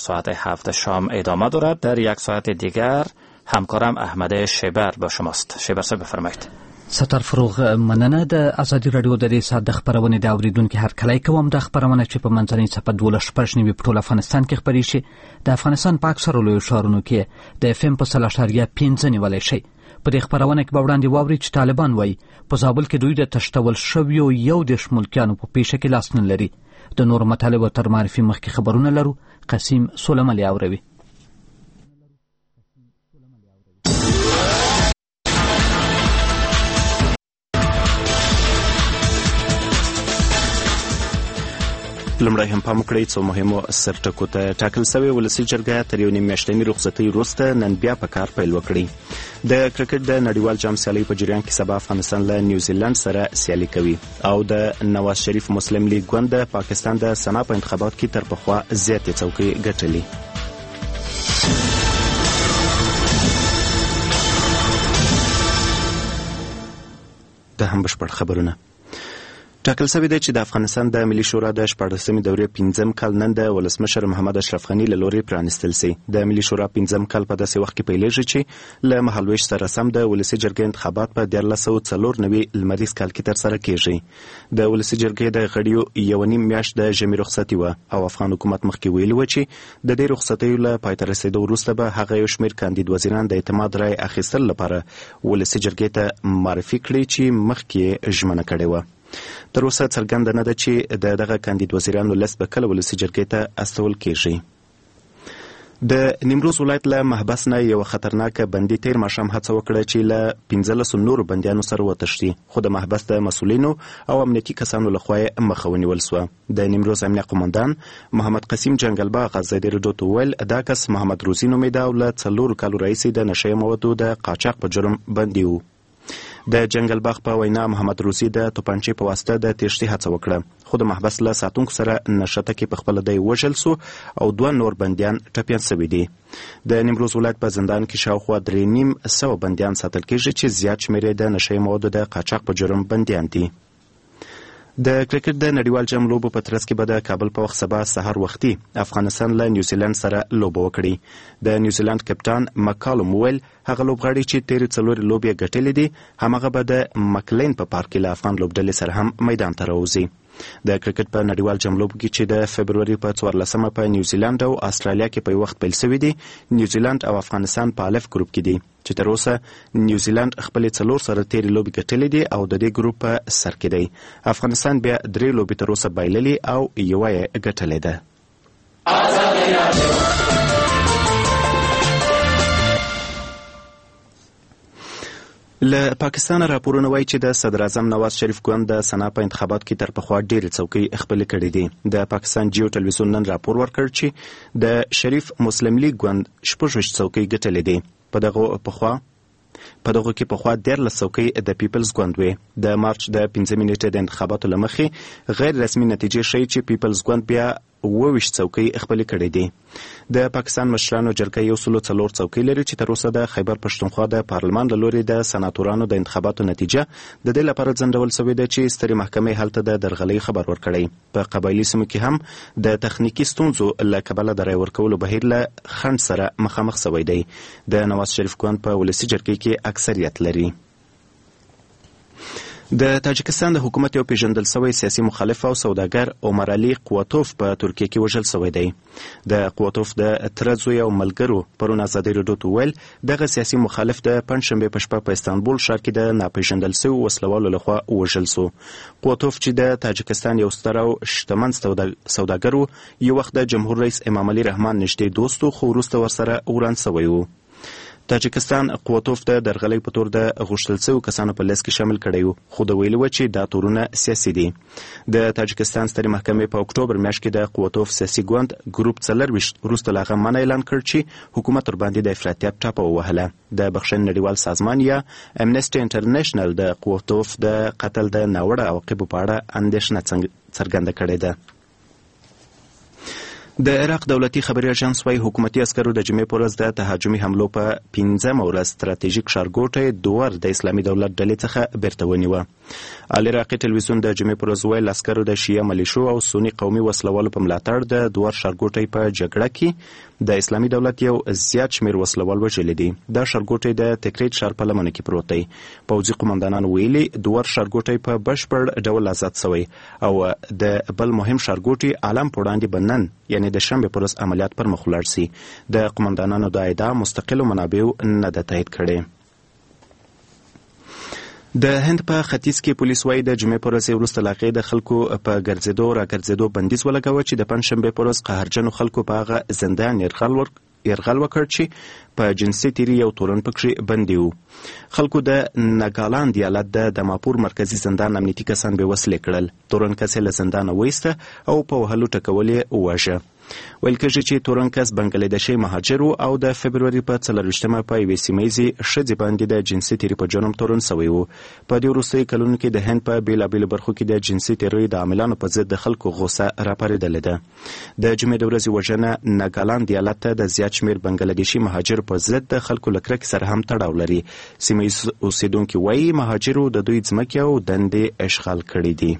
ساعت 7 شام ادامه دارد. در یک ساعت دیگر همکارم احمد شیبر با شماست. شیبر صاحب بفرمایید. ستر فروغ، مننه. د ازادي رادیو د دې ساعت د خبرونې د اوریدونکو هر کله کوم د خبرونه چې په منځنۍ صفحه 12 په ټول افغانستان کې خبري شي. د افغانستان په اکثره لویو ښارونو کې د FM په 3.5 نیولای شي. په دې خبرونه کې به وړاندې واوري چې طالبان وایي په زابل کې دوی د تشتول شویو 11 ملکیانو په پیښه کې لاس نه لري. د نور مطالبه تر معرفي مخکې خبرونه لرو. قسیم سلیمانی اوروي. لمړی هم پام وکړئ څو مهمو سرټکو ته. ټاکل شوې ولسي جرګه تر یو نیم میاشتنۍ رخصتۍ وروسته نن بیا په کار پیل وکړي. د کرکټ د نړیوال جام سیالۍ په جریان کې سبا افغانستان له نیوزیلند سره سیالي کوي او د نواز شریف مسلم لیگ ګوند د پاکستان د سنا په انتخابات کې تر پخوا زیاتې څوکۍ ګټلې. د هم بشپړ خبرونه. ټاکل شوی دی چې د افغانستان د ملي شورا د 14مې دورې 5م کال نن د ولسمشر محمد اشرف غني له لوري پرانیستل شي. د ملي شورا 5م کال په داسې وخت کې پیلېږي چې له مهالویش سره سم د ولسي جرګې انتخابات په 1994 لمریز کال کې ترسره کیږي. د ولسي جرګې د غړیو یو نیم میاشت د ژمي رخصتي وه او افغان حکومت مخکې ویلي و چې د دې رخصتیو له پای ته رسېدو وروسته به هغه یو شمېر کاندید وزیران د اعتماد رای اخیستل لپاره ولسي جرګې ته معرفي کړي چې مخکې ژمنه کړې وه. تر اوسه څرګنده نه ده چې دغه کاندید وزیرانو لیست به کله ولسي جرګې ته استول کیږي. د نیمروز ولایت له محبس نه یو خطرناکه بندي تیر ماښام هڅه وکړه چې له 15 نورو بندیانو سره وتښتي، خو د محبس د مسؤلینو او امنیتي کسانو لخوا یې مخه ونیول سوه. د نیمروز امنیه قماندان محمد قسیم جنګلباغ ازادي راډیو ته وویل دا کس محمد روزي نومیده او له 4 کالو راهیسې د نشه موادو د قاچاق په جرم بندي و. د جنګلباغ په وینا محمد روزي د توپانچې په واسطه د تېښتې هڅه وکړه، خو د محبس له ساتونکو سره نښته کې په خپله دی وژل سو او 2 نور بندیان ټپیان سوي دي. د نیمروز ولایت په زندان کې شاوخوا 3,500 بندیان ساتل کېږي چې زیات شمېر یې د نشه موادو د قاچاق په جرم بندیان دي. د کرکټ د نړیوال جام لوبو په ترڅ کې به د کابل په وخت سبا سهار وختي افغانستان له نیوزیلند سره لوبه وکړي. د نیوزیلند کپټان مکالوم وویل هغه لوبغاړي چې تېرې 4 لوبې یې ګټلې دي هماغه به د مکلین په پارک کې له افغان لوبډلې سره هم میدان ته راوځي. د کرکټ په نړیوال جام لوبو کې چې د فبروري په 14مه په نیوزیلند او استرالیا کې په وخت پیل شوی دي، نیوزیلند او افغانستان په الف ګروپ کې دي چې تر اوسه نیوزیلند خپلې 4 سره تېرې لوبې ګټلې دي او د دې ګروپ په سر کې دی. افغانستان بیا 3 لوبې تر اوسه بایللې او یوه یې ګټلې ده. له پاکستانه راپورونه وایي چې د صدر اعظم نواز شریف ګوند د سنا په انتخابات کې تر پخوا ډېرې څوکۍ خپلې کړې دي. د پاکستان جیو ټلویزیون نن راپور ورکړ چې د شریف مسلم لیگ ګوند 6 څوکۍ ګټلې دي. په دغه کې پخوا 13 څوکۍ د پیپلز ګوند وې. د مارچ د 5 نیټې د انتخاباتو له مخې غیر رسمي نتیجې ښیي چې پیپلز ګوند بیا 22 څوکۍ خپلې کړې دي. د پاکستان مشرانو جرګه 104 څوکۍ لري چې تر اوسه د خیبر پښتونخوا د پارلمان له لوري د سناتورانو د انتخاباتو نتیجه د دې لپاره ځنډول شوې ده چې سترې محکمې هلته د درغلۍ خبر ورکړی. په قبایلي سیمو کې هم د تخنیکي ستونزو له کبله د رای ورکولو بهیر له خنډ سره مخامخ شوی دی. د نواز شریف ګوند په ولسي جرګې کې اکثریت لري. د تاجکستان د حکومت یو پیژندل شوی سیاسي مخالف او سوداګر عمر علي قوتوف په ترکیه کې وژل شوی دی. د قوتوف د تره زوی او ملګرو پرون ازادي راډیو ته وویل دغه سیاسي مخالف د پنجشنبې په شپه په استانبول ښار کې د ناپیژندل شوي وسلوالو لخوا وژل سو. قوتوف چې د تاجکستان یو ستر او شتمن سوداګر و، یو وخت د جمهور رئیس امام علي رحمان نږدې دوست و، خو وروسته ورسره وران شوی و. تاجکستان قوتوف د درغلۍ په تور د غوښتل شویو کسانو په لیست کې شامل کړی و، خو د ویلي و چې دا تورونه سیاسي دي. د تاجکستان سترې محکمې په اکتوبر میاشت کې د قوتوف سیاسي ګوند ګروپ 24 وروسته له هغه منع اعلان کړ چې حکومت ورباندې د افراطیت ټاپه ووهله. د بخښنې نړیوال سازمان یا امنسټي انټرنیشنل د قوتوف د قتل د ناوړه عواقبو په اړه اندېښنه څرګنده کړې ده. د عراق دولتي خبري اژانس وايي حکومتي عسکرو د جمعې په ورځ د تهاجمي حملو په 15مه ورځ ستراتیژیک ښارګوټی دوار د اسلامي دولت ډلې څخه بیرته ونیوه. العراقي تلویزیون د جمعې په ورځ ویل عسکرو د شیعه ملیشو او سني قومي وسلوالو په ملاتړ د دوار ښارګوټی په جګړه کې د اسلامي دولت یو زیات شمېر وسلوال وژلي دي. دا ښارګوټی د تکریت ښار په لمنه کې پروت دی. پوځي قومندانانو ویلي دوار ښارګوټی په بشپړ ډول آزاد شوی او د بل مهم ښارګوټي عالم په وړاندې به نن یعنې د شنبې په ورځ عملیات پر مخ ولاړ سي. د قومندانانو دا ادعا مستقلو منابعو نه ده تایید کړې. د هند په ختیځ کې پولیس وايي د جمعې په ورځ وروسته له هغې د خلکو په ګرځېدو راګرځېدو بندیز ولګاوه چې د پنجشنبې په ورځ قهرجنو خلکو په هغه زندان یرغل وکړ چې په جنسي تیري یو تورن پکښې بندي وو. خلکو د ناګالاند ایالت د دماپور مرکزي زندان امنیتي کسان بېوسلې کړل. تورن کس یې له زندانه وایسته او په وهلو ټکول یې وواژه. ویل کېږي چې تورن کس بنګلادیشي مهاجر و او د فبروري په 24مه په یوې سیمهییزې ښځې باندې د جنسي تیري په جرم تورن سوی و. په دې وروستیو کلونو کې د هند په بېلابېلو برخو کې د جنسي تیریو د عاملانو په ضد د خلکو غوسه راپارېدلې ده. د جمعې د ورځې وژنه ناګالاند ایالت ته د زیات شمېر بنګلادیشي مهاجر په ضد د خلکو له کرکې سره هم تړاو لري. سیمهییز اوسېدونکي وایي مهاجرو د دوی ځمکې او دندې اشغال کړي دي.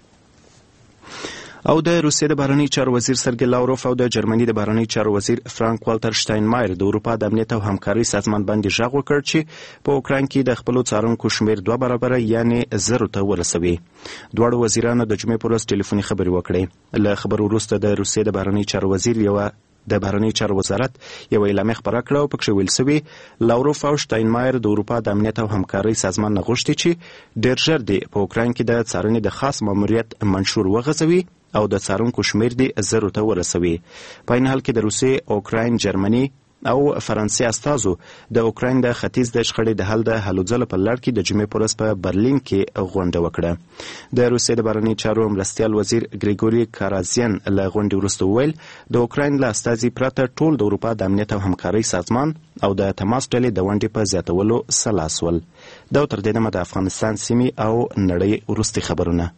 او د روسیې د بهرنیو چارو وزیر سرګی لاوروف او د جرمني د بهرنیو چارو وزیر فرانک والټر شټاینمایر د اروپا د امنیت او همکارۍ سازمان باندې غږ وکړ چې په اوکراین کې د خپلو څارونکو شمېر 2 برابره یعنې 0 ته ورسوي. دواړو وزیرانو د جمعې په ورځ ټلیفوني خبرې وکړې. له خبرو وروسته د روسیې د بهرنیو چارو وزیر د بهرنیو چارو وزارت یو اعلامیه خپره کړه او پکښې ویل سوي لاوروف او شټاینمایر د اروپا د امنیت او همکارۍ سازمان نه غوښتي چې ډېر ژر دې په اوکراین کې د څارنې د خاص ماموریت منشور وغځوي او د څارونکو شمېر دې 0 ته ورسوي. په عین حال کې د روسیې، اوکراین، جرمني او فرانسې استازو د اوکراین د ختیځ د شخړې د حل د هلو ځلو په لړ کې د جمعې په ورځ په برلین کې غونډه وکړه. د روسیې د بهرنیو چارو مرستیال وزیر ګریګوري کارازین له غونډې وروسته وویل د اوکراین له استازي پرته ټول د اروپا د امنیت او همکارۍ سازمان او د تماس ډلې د ونډې په زیاتولو سلا سول. دا تر دې دمه د افغانستان سیمې او نړۍ وروستي خبرونه.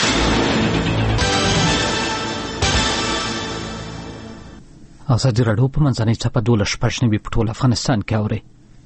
ازادي راډیو په منځنۍ څپه 12 په ټول افغانستان کې اوري.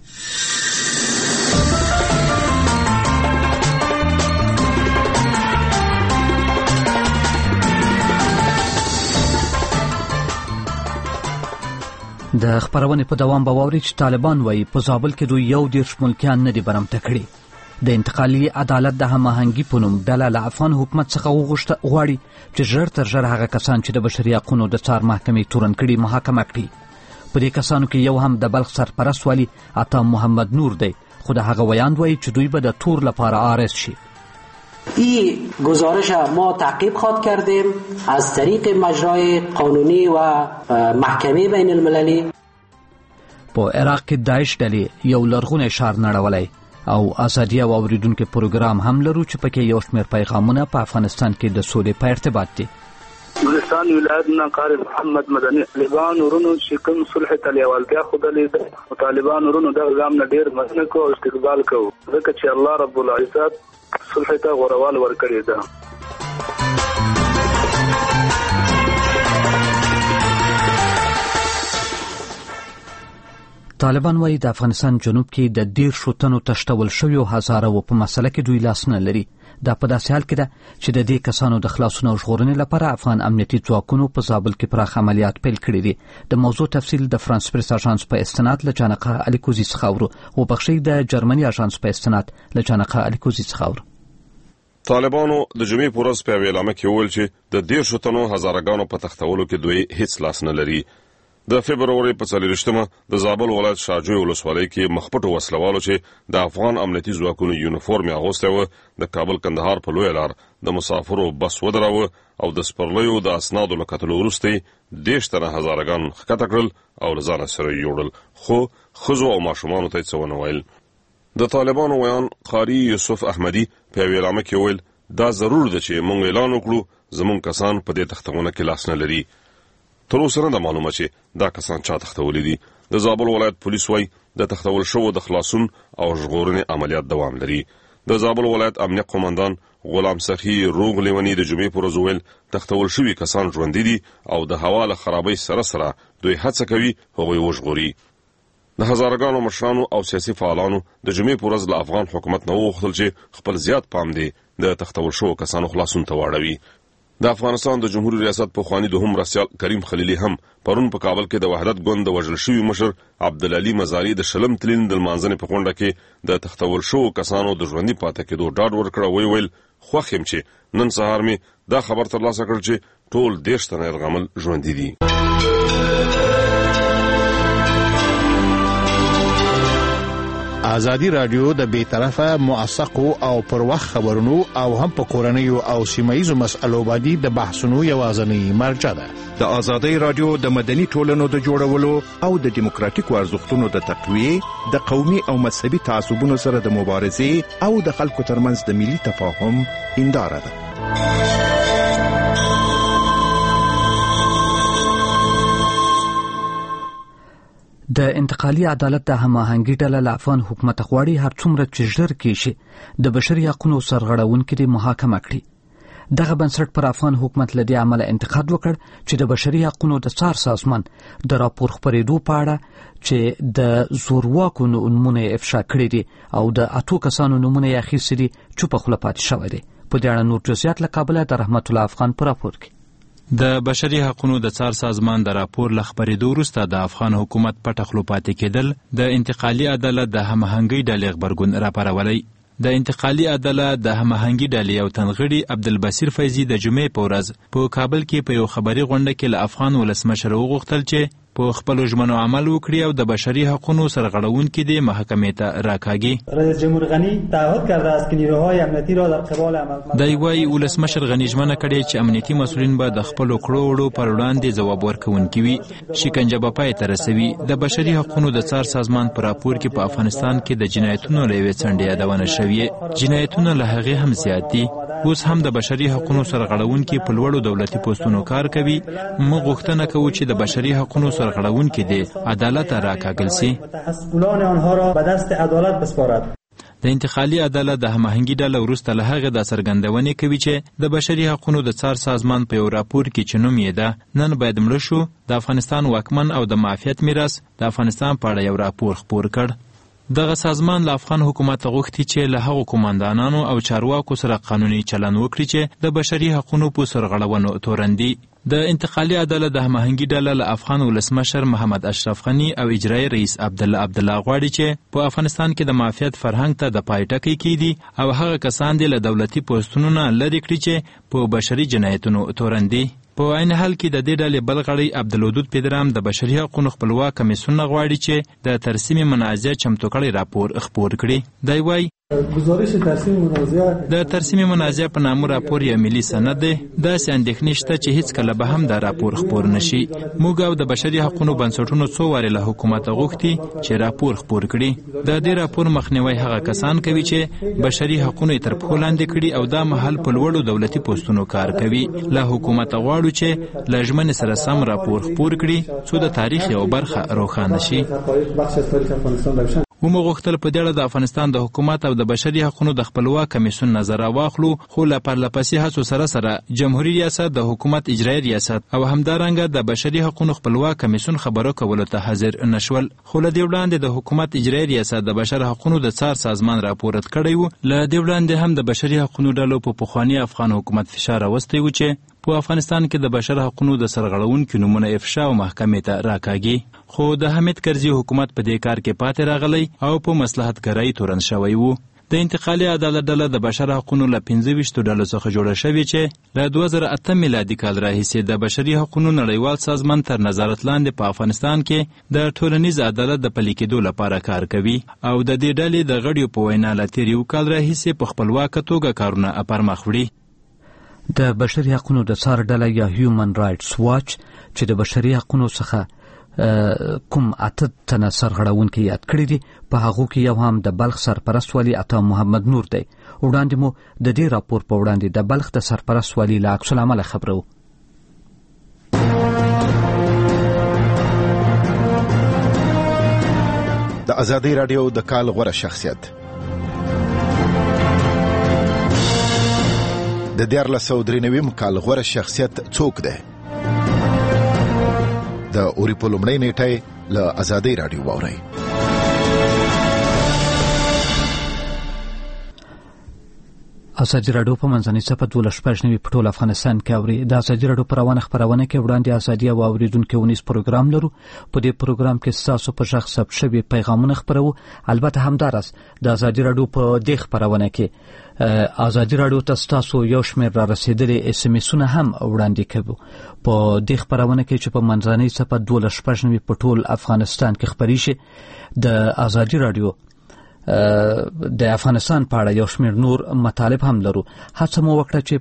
د خبرونې په دوام به واوري چې طالبان وایي په زابل کې دوی 11 ملکیان نه دي برمته کړي. د انتقالي عدالت د هماهنګي په نوم ډله له افغان حکومت څخه غواړي چې ژر تر ژره هغه کسان چې د بشري حقونو د څار محکمې تورن کړي محاکمه کړي. په دې کسانو کې یو هم د بلخ سرپرست والی عطا محمد نور دی، خو د هغه ویاند وایي چې دوی به د تور لپاره عارض شي. این گزارش ما تعقیب خواهد کردیم از طریق مجرای قانونی و محکمه بین المللی. په عراق کې داعش ډلې یو لرغونی ښار نړولی او ازادي او اوریدونکو پروګرام هم لرو چې پکې یو شمېر پیغامونه په افغانستان کې د سولې په ارتباط دي. ګلستان ولایتنا قاری محمد مدني طالبان ورونو چې کوم صلح ته لیوالتیا ښودلې ده، طالبان ورونو دغه ګام نه ډېر مننه کوو او استقبال کوو ځکه چې الله رب العزت صلح ته غوروال ورکړی ده. طالبان وایي د افغانستان جنوب کې د 10 تنو تشتول شویو هزارو په مسله کې دوی لاس نه لري. دا په داسې حال کې ده چې د دې کسانو د خلاصون او ژغورنې لپاره افغان امنیتي ځواکونو په زابل کې پراخ عملیات پیل کړي دي. د موضوع تفصیل د فرانس پریس اژانس په استناد له جانقه الیکوزي څخه اورو او بخشي د جرمني اژانس په استناد له جانقه الیکوزي څخه اورو. طالبانو د جمعې په ورځ په اعلامیه کې وویل چې د 10 تنو هزارګانو په تختولو کې دوی هیڅ لاس نه لري. د فبروري په 24مه د زابل ولایت شاجوی ولسوالۍ کې مخپټو وسلوالو چې د افغان امنیتي ځواکونو یونیفورم اغوستی و د کابل کندهار په لویه لار د مسافرو بس ودراوه او د سپرلیو د اسنادو له کتلو وروسته 10 تنه هزارګان ښکته کړل او له ځانه سره یوړل، خو ښځو او ماشومانو ته یې څه ونه ویل. د طالبانو ویان قاری یوسف احمدي په یوه اعلامیه کې ویل دا ضرور ده چې موږ اعلان وکړو زموږ کسان په دې تختونه کې لاس نه لري. تر اوسه نه ده معلومه چې دا کسان چا تختولي دي. د زابل ولایت پولیس وایي د تختول شوو د خلاصون او ژغورنې عملیات دوام لري. د زابل ولایت امنیه قومندان غلام سخی روغ لیونی د جمعې پر ورځ ویل تختول شوي کسان ژوندي دي او د هوا له خرابۍ سره دوی هڅه کوي هغوی وژغوري. د هزارګانو مشرانو او سیاسي فعالانو د جمعې پر ورځ له افغان حکومت نه وغوښتل چې خپل زیات پام دی د تختول شوو کسانو خلاصون ته واړوي. د افغانستان د جمهوریت ریاست پخوانی دوهم مرستیال کریم خلیلي هم پرون په کابل کې د وحدت ګوند د وژل شوي مشر عبدالعلي مزاري د شلم تلین د لمانځنې په غونډه کې د تختول شوو کسانو د ژوندي پاتې کېدو ډاډ ورکړ. ویل خوښ یم چې نن سهار مې دا خبر ترلاسه کړ چې ټول 10 تنه یرغمل ژوندي دي. ازادي رادیو د بیطرفه موثقو او پر وخت خبرونو او هم په کورنیو او سیمایي مسألو باندې د بحثونو یوازنی مرجع ده. د ازادي رادیو د مدني ټولنو د جوړولو او د دیموکراتیکو ارزښتونو د تقویه، د قومي او مذهبي تعصبونو سره د مبارزې او د خلکو ترمنځ د ملي تفاهم هنداره ده. د انتقالي عدالت د هماهنګي ډله له افغان حکومت غواړي هر څومره چې ژر کېږي د بشري حقوقو سرغړونکي د محاکمه کړي. دغه بنسټ پر افغان حکومت له دې عمله انتقاد وکړ چې د بشري حقوقو د څار سازمان د راپور خپرېدو په اړه چې د زورواکو نومونه افشا کړي دي او د 8 کسانو نومونه یې اخیستي دي چوپه خوله پاتې شوی دی. په دې اړه نور جزئیات له کابل د رحمت الله افغان په راپور کې. د بشري حقوقو د څار سازمان د راپور له خپرېدو وروسته د افغان حکومت پټه خوله پاتې کېدل د انتقالي عدالت د هماهنګۍ ډلې غبرګون راپارولی. د انتقالي عدالت د هماهنګي ډلې یو تنغړي عبدالبصیر فیضي د جمعې په ورځ په کابل کې په یو خبري غونډه کې له افغان ولسمشر وغوښتل چې په خپل ژمنو عمل وکړي او د بشري حقوقو سرغړونکي د محکمې ته راکاږي. رئیس جمهور غنی تعهد کرده است که نیروهای امنیتی را در قبال عمل دی وايي ولسمشر غنی ژمنه کړې چې امنیتي مسؤلین به د خپل کړو وړو پر وړاندې ځواب ورکوونکي وي. شکنجه به پای ته رسوي. د بشري حقوقو د څار سازمان پر راپور کې په افغانستان کې د جنایتونو له یوې څنډې یادونه شوې. جنایتونه له هغې هم زیات دي. اوس هم د بشري حقوقو سرغړونکي په لوړو دولتي پوستونو کار کوي. موږ غوښتنه کوو چې د بشري حقوقو سرغړونکي دي عدالت راکاږل شي. د انتقالي عدالت د هماهنګي ډله وروسته له هغې دا څرګندونې کوي چې د بشري حقوقو د څار سازمان په یو راپور کې چې نوم یې ده نن باید مړه شو د افغانستان واکمن او د معافیت میراث د افغانستان په اړه یو راپور خپور کړ. دغه سازمان له افغان حکومت غوښتي چې له هغو قوماندانانو او چارواکو سره قانوني چلند وکړي چې د بشري حقوقو په سرغړونو تورن دي. د انتقالي عدالت د هماهنګي ډله له افغان ولسمشر محمد اشرف غنی او اجرایي رئیس عبدالله غواړي چې په افغانستان کې د معافیت فرهنګ ته د پای ټکی کیږي او هغه کسان دي له دولتي پوستونو نه لرې کړي چې په بشري جنایتونو تورن دي. په عین حال کې د دې ډلې بل غړی عبدالودود پیدرام د بشري حقوقو خپلواک کمیسیون غواړي چې د ترسیم منازعه چمتو کړي راپور خپور کړي. دی وايي د ترسیم منازعه په نامه راپور یو ملي سند دی. داسې اندېښنې شته چې هیڅ کله به هم دا راپور خپور نشي. موږ او د بشري حقوقو بنسټونو څو وارې له حکومت غوښتي چې راپور خپور کړي. د دې راپور مخنیوي هغه کسان کوي چې بشري حقوقو تر پښو لاندې کړي او دا مهال په لوړو دولتي پوستونو کار کوي. له حکومت غواړو چې له ژمنې سره سم راپور خپور کړي څو د تاریخ یو برخه روښانه شي. ومو غوښتل په دې اړه د افغانستان د حکومت او د بشري حقوقو د خپلواک کمیسیون نظر واخلو، خو له پرلپسې هڅو سره جمهوریت ریاست د حکومت اجرایي ریاست او همدارنګه د بشري حقوقو خپلواک کمیسیون خبرو کولو ته حاضر نشول. خو له دې وړاندې د حکومت اجرایي ریاست د بشري حقوقو د څار سازمان راپورټ کړی و. له دې وړاندې هم د بشري حقوقو ډلو په پخوانی افغان حکومت فشار راوستی و چې په افغانستان کې د بشر حقوقو د سرغړونکو نمونه افشا او محکمې ته راکاږي. خو د حامد کرزي حکومت په دې کار کې پاتې راغلی او په مصلحت ګرای تورن شوی وو. د انتقالي عدالت ډله د بشر حقوقو له 25 ډلو څخه جوړه شوې چې له 2008 میلادي کال راهیسې د بشري حقوقو نړیوال سازمان تر نظارت لاندې په افغانستان کې د ټولنیز عدالت د پلي کېدو لپاره کار کوي او د دې ډلې د غړیو په وینا له تیر یو کال راهیسې په خپلواکه توګه کارونه پرمخ وړي. د بشري حقوقو د څار ډله یا هیومن رائټس واچ چې د بشري حقوقو څخه کوم 8 تنه سرغړونکي یاد کړی دي، په هغو کې یو هم د بلخ سرپرست والي عطا محمد نور دی. وړاندې مو د دې راپور په وړاندې د بلخ د سرپرست والي له عکس العمل خبرو. د ازادي رادیو د کال غوره شخصیت د 1993 کال غوره شخصیت څوک دی؟ د اوري په لومړۍ نیټه له آزادۍ رادیو واورئ. ازادي راډیو په منځنۍ صفحه 12 په ټول افغانستان کې اوري. د ازادي راډیو په روانه خبرونه کې وړاندې ازادي او اوریدونکو ونیس پروګرام لرو. په دې پروګرام کې تاسو په شخص ثبت شوی پیغامونه خبرو. البته همدارس د ازادي راډیو په دې خبرونه کې ازادي راډیو ته تاسو یو شمېر را رسیدلي اس ام اسونه هم وړاندې کوو. په دې خبرونه کې چې په منځنۍ صفحه 12 په ټول افغانستان کې خبري شي د ازادي راډیو د افغانستان په اړه یو شمېر نور مطالب هم لرو. هڅه مو وکړه چې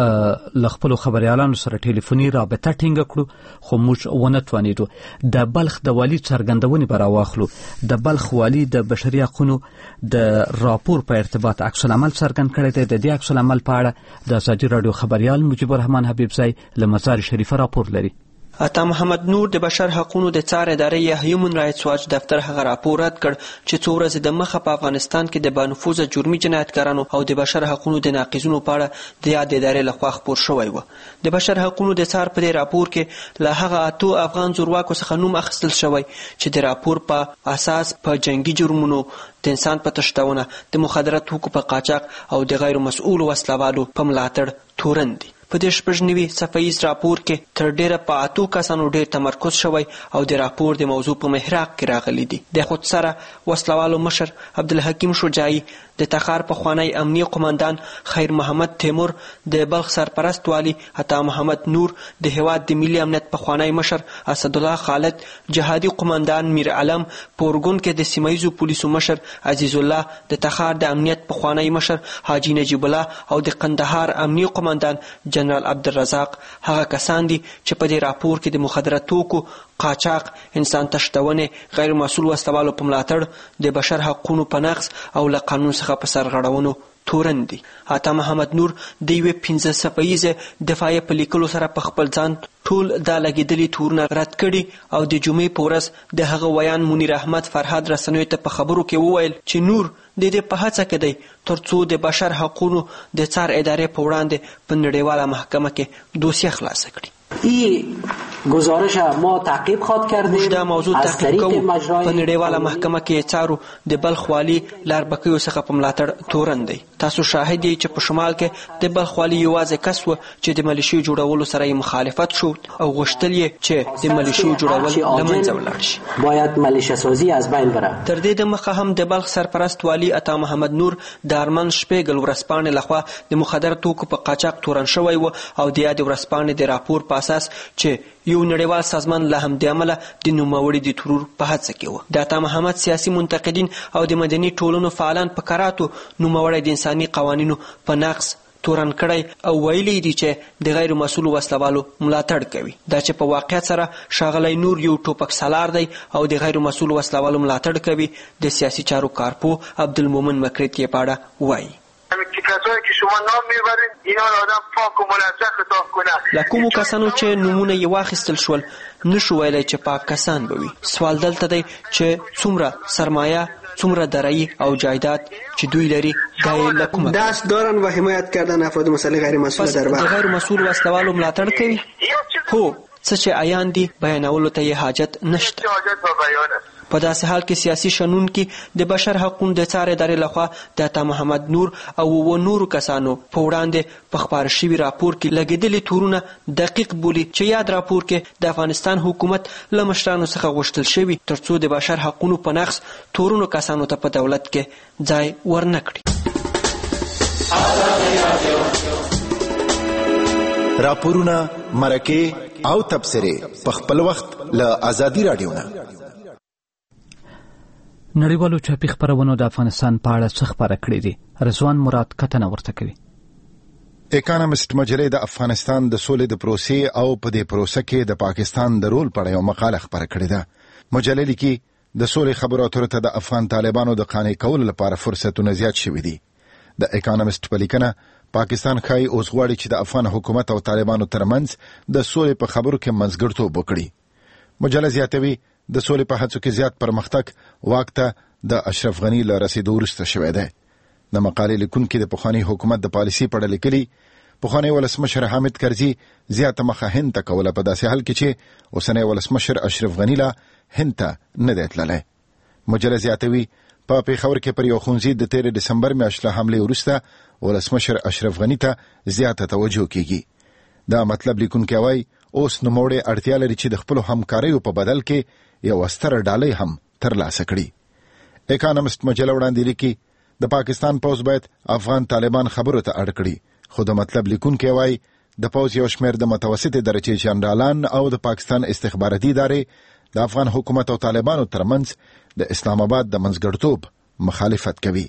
په خپلو خبريالانو سره ټلیفوني رابطه ټینګه کړو، خو موږ ونه توانیدو. د بلخ د والي څرګندونې به راواخلو. د بلخ والي د بشري حقوقو د راپور په ارتباط عکس العمل څرګند کړی دی. د دې عکس العمل په اړه د ازادي راډیو خبريال مجيب الرحمن حبیبزی له مزار شریفه راپور لري. عطا محمد نور د بشر حقوقو د څار ادارې یا هیومن رایټس واچ دفتر هغه راپور رد کړ چې څو ورځې د مخه په افغانستان کې د بانفوذه جرمي جنایتکارانو او د بشر حقوقو د ناقضونو په اړه د یاد ادارې لخوا خپور شوی و. د بشر حقوقو د څار په راپور کې له هغه 8 افغان زورواکو څخه نوم اخیستل شوی چې د راپور په اساس په جنگي جرمونو، د انسان په تشتونه، د مخدرات حقوق په قاچاق او د غیر مسؤل وسلوالو په ملاتړ تورن دي. په دې 90 صفحیز راپور کې تر ډیره په 8 کسانو ډیر تمرکز شوی او د راپور د موضوع په محراق کې راغلي دي. د خود سره وسلوالو مشر عبدالحکیم شجاعي، د تخار پخوانی امنیه قومندان خیر محمد تیمور، د بلخ سرپرست والی عطا محمد نور، د هواد د ملي امنیت پخوانی مشر اسد الله خالد، جهادي قومندان میر علم، پورګون کې د سیمایزو پولیسو مشر عزیز الله، د تخار د امنیت پخوانی مشر حاجی نجیب الله او د قندهار امنیه قومندان جنرال عبدالرزاق هغه کسان دي چې په دې راپور کې د مخدراتو قاچاق، انسان تشتونه، غیر مسؤل وسلوالو په ملاتړ، د بشر حقوقو په نقض او له قانون څخه په سرغړونو تورن دي. عطا محمد نور د یوې 15 صفحیزه دفاعي په لیکلو سره په خپل ځان ټول دا لګیدلي تورونه رد کړي او د جمعې په ورځ د هغه ویان منیر احمد فرهاد رسنیو ته په خبرو کې وویل چې نور د دې په هڅه کې دی ترڅو د بشر حقوقو د څار ادارې په وړاندې په نړیواله محکمه کې دوسیه خلاص کړي. این گزارش ما تعقیب خواد کردیم. دا موضوع تعقیب کوو. په نړیواله محکمه کې څارو د بلخ والي لاربکیو څخه په ملاتړ تورن دی. تاسو شاهد یې چې په شمال کې د بلخ والي یوازې کس و چې د ملیشیو جوړولو سره یې مخالفت شو او غوښتل یې چې د ملیشیو جوړول له منځه ولاړ شي. باید ملیشه سازی از بین بره. تر دې د مخه هم د بلخ سرپرست والی عطا محمد نور د ارمن شپېګل ورځپاڼې لخوا د مخدراتو په قاچاق تورن شوی و او د یاد ورځپاڼې د راپور په اساس چې یو نړیوال سازمان له همدې امله د نوموړي د ترور په هڅه کې و. د عطا محمد سیاسي منتقدین او د مدني ټولنو فعالان په کراتو نوموړي د انساني قوانینو په نقض تورن کړی او ویلي دي چې د غیر مسؤل وسلوالو ملاتړ کوي. دا چې په واقعیت سره شاغلی نور یو ټوپک سالار دی او د غیر مسؤل وسلوالو ملاتړ کوي. د سیاسي چارو کارپو عبدالمومن مکریتی په اړه وایي کسایی که شما نام میبرید اینا آدم پاک و منزه خطاب کنه. لکومو کسانو چې نمونه یې واخیستل شول نشو ویلی چې پاک کسان به وي. سوال دلته دی چې څومره سرمایه، څومره درایی او جایداد چې دوی لري دا یې له کومه دست دارن و حمایت کردن افراد مسلح غیر مسئول در وقت. د غیر مسؤل وسلوالو ملاتړ کوي. هو څه چې عیان دي بیانولو ته یې حاجت نشته. په داسې حال کې سیاسي شنون کې د بشر حقوقو د څار ادارې لخوا د عطا محمد نور او نورو کسانو په وړاندې په خبر شوي راپور کې لګیدلي تورونه دقیق بولي چې یاد راپور کې د افغانستان حکومت له مشرانو څخه غوښتل شوي ترڅو د بشر حقوقو په نقض تورونو کسانو ته په دولت کې ځای ورنه کړي. راپورونه، مرکې او تبصرې په خپل وخت له آزادي راډیو نه. نړیوالو چاپي خبرونو د افغانستان په اړه څه خبره کړې دي؟ رضوان مراد کتنه ورته کوي. اکانومست مجلې د افغانستان د سولې د پروسې او په دې پروسه کې د پاکستان د رول په اړه یو مقاله خبره کړې ده. مجلې لیکي د سولې خبرو اترو ته د افغان طالبانو د قانع کولو لپاره فرصتونه زیات شوي دي. د اکانومست په لیکنه پاکستان ښایي اوس غواړي چې د افغان حکومت او طالبانو ترمنځ د سولې په خبرو کې منځګړیتوب وکړي. مجله زیاتوي د سولې په هڅو کې زیات پرمختګ واک ته د اشرف غنی له رسیدو وروسته شوی دی. د مقالې لیکونکي د پخواني حکومت د پالیسي په اړه لیکلي پخوانی ولسمشر حامد کرزي زیاته مخه هند ته کوله په داسې حال کې چې اوسنی ولسمشر اشرف غنی لا هند ته نه دی تللی. مجله زیاتوي په پیښور کې پر یو ښوونځي د 13 دسمبر میاشتې له حملې وروسته ولسمشر اشرف غنی ته زیاته توجه کیږي. دا مطلب لیکونکی وایي اوس نوموړی اړتیا لري چې د خپلو همکاریو په بدل کې یو ستره ډالۍ هم ترلاسه کړي. اکانومست مجله وړاندې لیکي د پاکستان پوځ باید افغان طالبان خبرو ته اړ کړي، خو د مطلب لیکونکی وایي د پوځ یو شمېر د متوسطې درجې جنرالان او د پاکستان استخباراتي ادارې د افغان حکومت او طالبانو ترمنځ د اسلام آباد د منځګړتوب مخالفت کوي.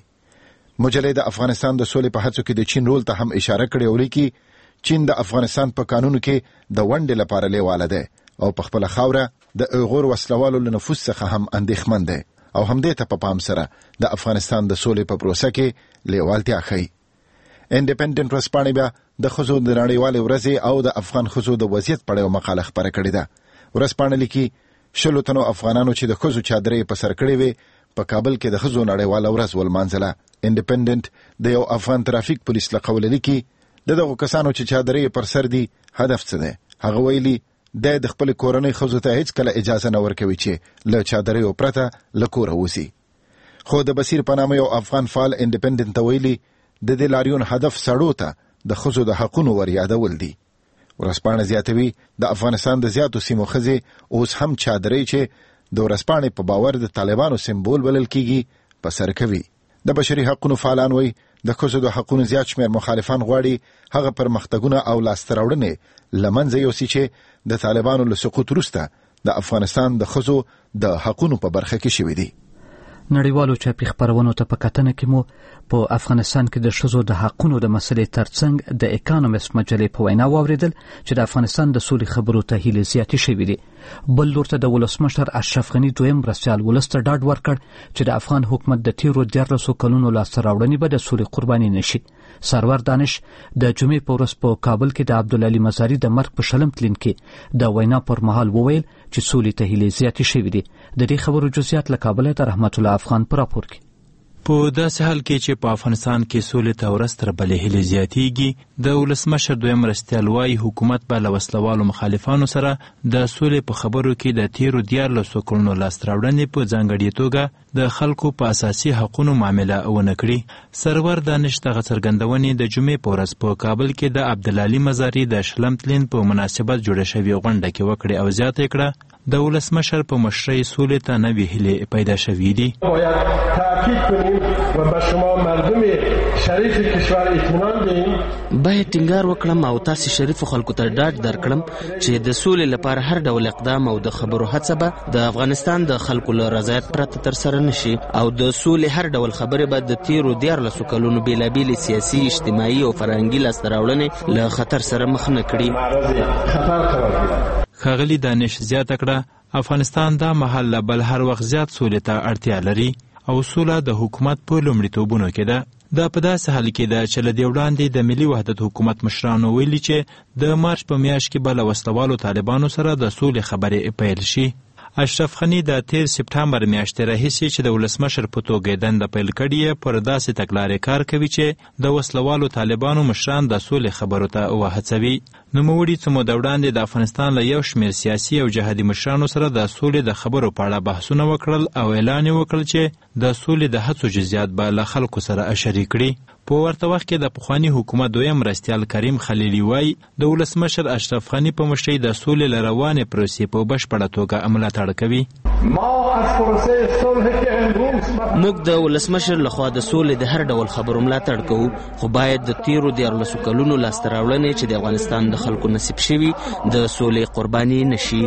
مجلې د افغانستان د سولې په هڅو کې د چین رول ته هم اشاره کړې او لیکي چین د افغانستان په قانونو کې د ونډې لپاره لیواله دی او په خپله خاوره د اوغور وسلوالو له نفوذ څخه هم اندېښمن دی او همدې ته په پام سره د افغانستان د سولې په پروسه کې لیوالتیا ښیي. انډیپندنټ ورځپاڼې بیا د ښځو د نړیوالې ورځې او د افغان ښځو د وضعیت په اړه یوه مقاله خپره کړې ده. ورځپاڼه لیکي 100 تنو افغانانو چې د ښځو چادرې په سر کړې وې په کابل کې د ښځو نړیواله ورځ ولمانځله. انډیپندنټ د یو افغان ترافیک پولیس له قوله لیکي د دغو کسانو چې چادرې پر سر دي هدف څه دی. هغه ویلي د خپل کورنۍ ښځو ته هیڅ کله اجازه نه ورکوي چې له چادرې پرته له کوره وځي. خو د بصیر په نامه یو افغان فعال انډیپندنټ ته ویلي د دې لاریون هدف سړو ته د ښځو د حقونو ور یادول دي. ورځپاڼه زیاتوي د افغانستان د زیاتو سیمو ښځې اوس هم چادرې چې د ورځپاڼې په باور د طالبانو سمبول بلل کیږي په سر کوي. د بشري حقونو فعالان وایي د ښځو د حقونو زیات شمېر مخالفان غواړي هغه پرمختګونه او لاسته راوړنې له منځه یوسي چې د طالبانو له سقوط وروسته د افغانستان د ښځو د حقونو په برخه کې شوي دي. نړیوالو چاپي خپرونو ته په کتنه کې مو په افغانستان کې د ښځو د حقونو د مسلې ترڅنګ د اکانومست مجلې په وینا واوریدل چې د افغانستان د سولې خبرو ته هیلې زیاتې شوې دي. بل لور ته د ولسمشر اشرف غني دویم مرستیال ولس ته ډاډ ورکړ چې د افغان حکومت د تیرو 14 کلونو لاسته راوړنې به د سولې قرباني نشي. سرور دانش د جمعې په ورځ په کابل کې د عبدالعلي مزاري د مرګ په شلم تلین کې د وینا پر مهال وویل چې سولې ته هیلې زیاتې شوې دي. د دې خبرو جزئیات له کابل ته رحمت الله افغان په راپور کې. په داسې حال کې چې په افغانستان کې سولې ته ورځ تر بلې هیلې زیاتېږي، د ولسمشر دویم مرستیال وایي حکومت به له وسلوالو مخالفانو سره د سولې په خبرو کې د تیرو 14 کلونو لاسته راوړنې په ځانګړې توګه د خلکو په اساسي حقونو معامله ونه کړي. سرور دانش دغه څرګندونې د جمعې په ورځ په کابل کې د عبدالعلي مزاري د شلم تلین په مناسبت جوړه شوې غونډه کې وکړې او زیاته کړه د ولسمشر په مشرۍ سولې ته نوې هیلې پیدا شوې دي. باید تاکید کنیم و به شما مردم شریف کشور اطمینان دهیم. باید ټینګار وکړم او تاسو شریف خلکو ته ډاډ درکړم چې د سولې لپاره هر ډول اقدام او د خبرو هڅه به د افغانستان د خلکو له رضایت پرته ترسره نشي او د سولې هر ډول خبرې به د تیرو 14 کلونو بیلابیلې سیاسي، اجتماعي او فرهنګي لاسته راوړنې له خطر سره مخ نه کړي. ښاغلي دانش زیاته کړه افغانستان دا مهال له بل هر وخت زیات سولې ته اړتیا لري او سوله د حکومت په لومړیتوبونو کې ده. دا په داسې حال کې ده چې له دې وړاندې د ملي وحدت حکومت مشرانو ویلي چې د مارچ په میاشت کې به له وسلوالو طالبانو سره د سولې خبرې پیل شي. اشرف غني د 13 سپټمبر میاشتې راهیسې چې د ولسمشر په توګه دنده پیل کړې پر داسې تګلارې کار کوي چې د وسلوالو طالبانو مشران د سولې خبرو ته وهڅوي. نوموړي څه موده وړاندې د افغانستان له یو شمېر سیاسي او جهادي مشرانو سره د سولې د خبرو په اړه بحثونه وکړل او اعلان یې وکړ چې د سولې د هڅو جزئیات به له خلکو سره شریک کړي. په ورته وخت کې د پخواني حکومت دویم مرستیال کریم خلیلي وایي د ولسمشر اشرف غني په مشرۍ د سولې له روانې پروسې په بشپړه توګه ملاتړ کوي. موږ د ولسمشر لخوا د سولې د هر ډول خبرو ملاتړ کوو، خو باید د تیرو 14 کلونو لاسته راوړنې چې د افغانستان د خلکو نصیب شوي د سولې قرباني نشي.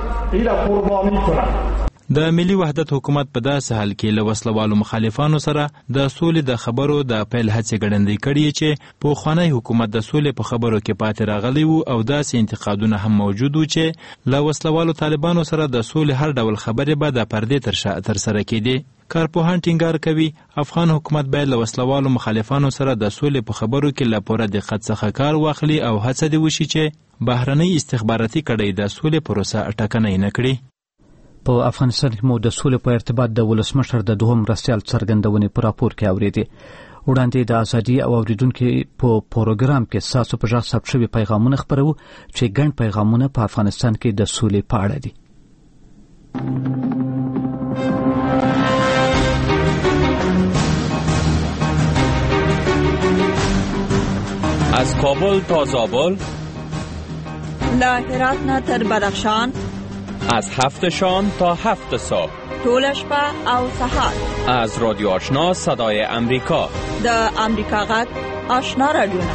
د ملي وحدت حکومت په داسې حال کې له وسلوالو مخالفانو سره د سولې د خبرو د پیل هڅې ګړندۍ کړي چې پخوانی حکومت د سولې په خبرو کې پاتې راغلی وو او داسې انتقادونه هم موجود وو چې له وسلوالو طالبانو سره د سولې هر ډول خبرې به د پردې ترسره کېدې. کارپوهان ټینګار کوي افغان حکومت باید له وسلوالو مخالفانو سره د سولې په خبرو کې له پوره دقت څخه کار واخلي او هڅه دې وشي چې بهرنۍ استخباراتي کړۍ د سولې پروسه ټکنۍ نه کړي. په افغانستان کې مو د سولې په ارتباط د ولسمشر د دوهم مرستیال څرګندونې په راپور کې اورېدې. وړاندې د ازادي او اوریدونکو په پروګرام کې ساسو په ځای ثبت شوی پیغامونه خبرو چې ګڼ پیغامونه په افغانستان کې د سولې په اړه دي. از کابل تا زابل، له هرات نه تر بدخشان، از 7 شام تا 7 صبح، ټول شپه او سهار، از رادیو آشنا صدای امریکا، د امریکا غږ آشنا رادیوونه.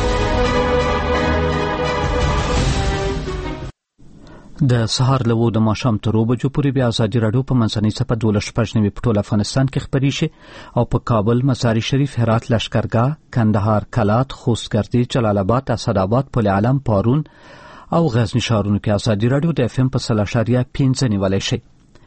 د سهار له د ماښام تر 2 بجو پورې بیا ازادي راډیو په منځنۍ صفحه 12 په ټول افغانستان کې خبري شي او په کابل، مزار شریف، هرات، لشکرګاه، کندهار، کلات، خوستګردی، جلال آباد، اسداباد، پل علم، پارون او غزنی ښارونو کې ازادي راډیو د FM په 3.5 نیولای شي.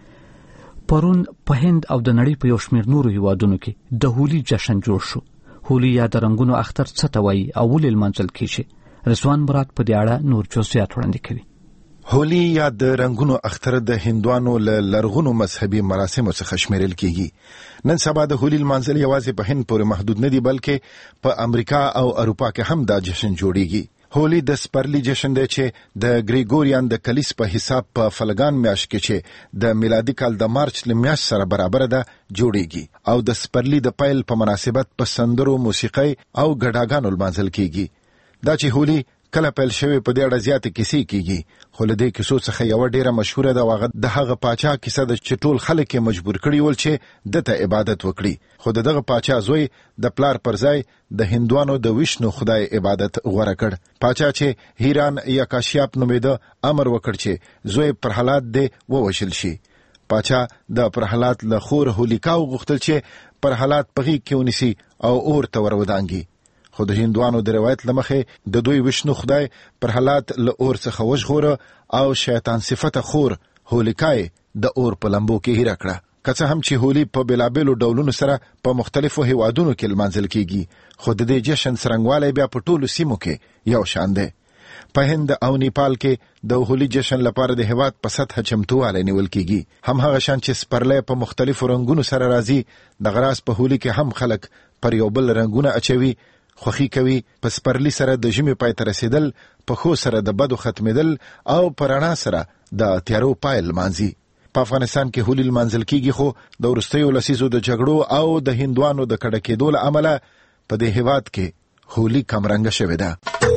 پرون په هند او د نړۍ په یو شمېر نورو هیوادونو کې د هولي جشن جوړ شو. هولي یا د رنگونو اختر څه ته وایي او ولې لمانځل کیږي؟ رضوان مراد په دې اړه نور جزئیات وړاندې کوي. هولي یا د رنگونو اختر د هندوانو له لرغونو مذهبي مراسمو څخه شمیرل کیږي. نن سبا د هولي لمانځل یوازې په هند پورې محدود نه دي، بلکې په امریکا او اروپا کې هم دا جشن جوړیږي. هولي د سپرلی جشن دی چې د ګریګوریان د کلیس په حساب په فلګان میاشت کې چې د میلادي کال د مارچ میاشت سره برابر ده جوړیږي او د سپرلی د پیل په مناسبت په سندرو، موسیقي او ګډاګانو لمانځل کیږي. دا چې هولي کله پیل شوی په دې اړه زیاتې کیسې کیږي، خو له دې کیسو څخه یو ډیره مشهوره ده واغه د هغه پاچا کیسه د چټول خلک مجبور کړي ول چې دته عبادت وکړي، خو دغه پاچا زوی د پلار پر ځای د هندوانو د ویشنو خدای عبادت غوړه کړ. پاچا چې هیران یا کاشیاپ نومیده امر وکړ چې زوی پرهلاد دې ووشل شي. پاچا د پرهلاد له خور هولیکا غوښتل چې پرهلاد پغی کې ونیسي او اور ته ورودانګي، خو د هندوانو د روایت لمخه د دوی وشنو خدای پرهلاد له اور څخه وژغوره او شیطان صفته خور هولیکای د اور په لمبو کې هیره کړه. که څه هم چې هولي په بلابلو ډولونو سره په مختلفو هیوادونو کې لمانځل کیږي، خو د دې جشن څرنګوالی بیا په ټولو سیمو کې یو شان دی. په هند او نیپال کې د هولي جشن لپاره د هیواد په سطح چمتووالی نیول کیږي. هم هغه شان چې سپرلی په مختلفو رنګونو سره راځي، د غراس په هولي کې هم خلک پر یو بل رنګونه اچوي، خوخي کوي. په سپرلی سره د ژمي پای ته رسیدل، په خو سره د بدو ختمېدل او په رڼا سره د تیارو پای لمانځي. په افغانستان کې هولي لمانځل کیږي، خو د وروستیو لسیزو د جګړو او د هندوانو د کډه کېدو له امله په دې هیواد کې هولي کمرنګه شوې ده.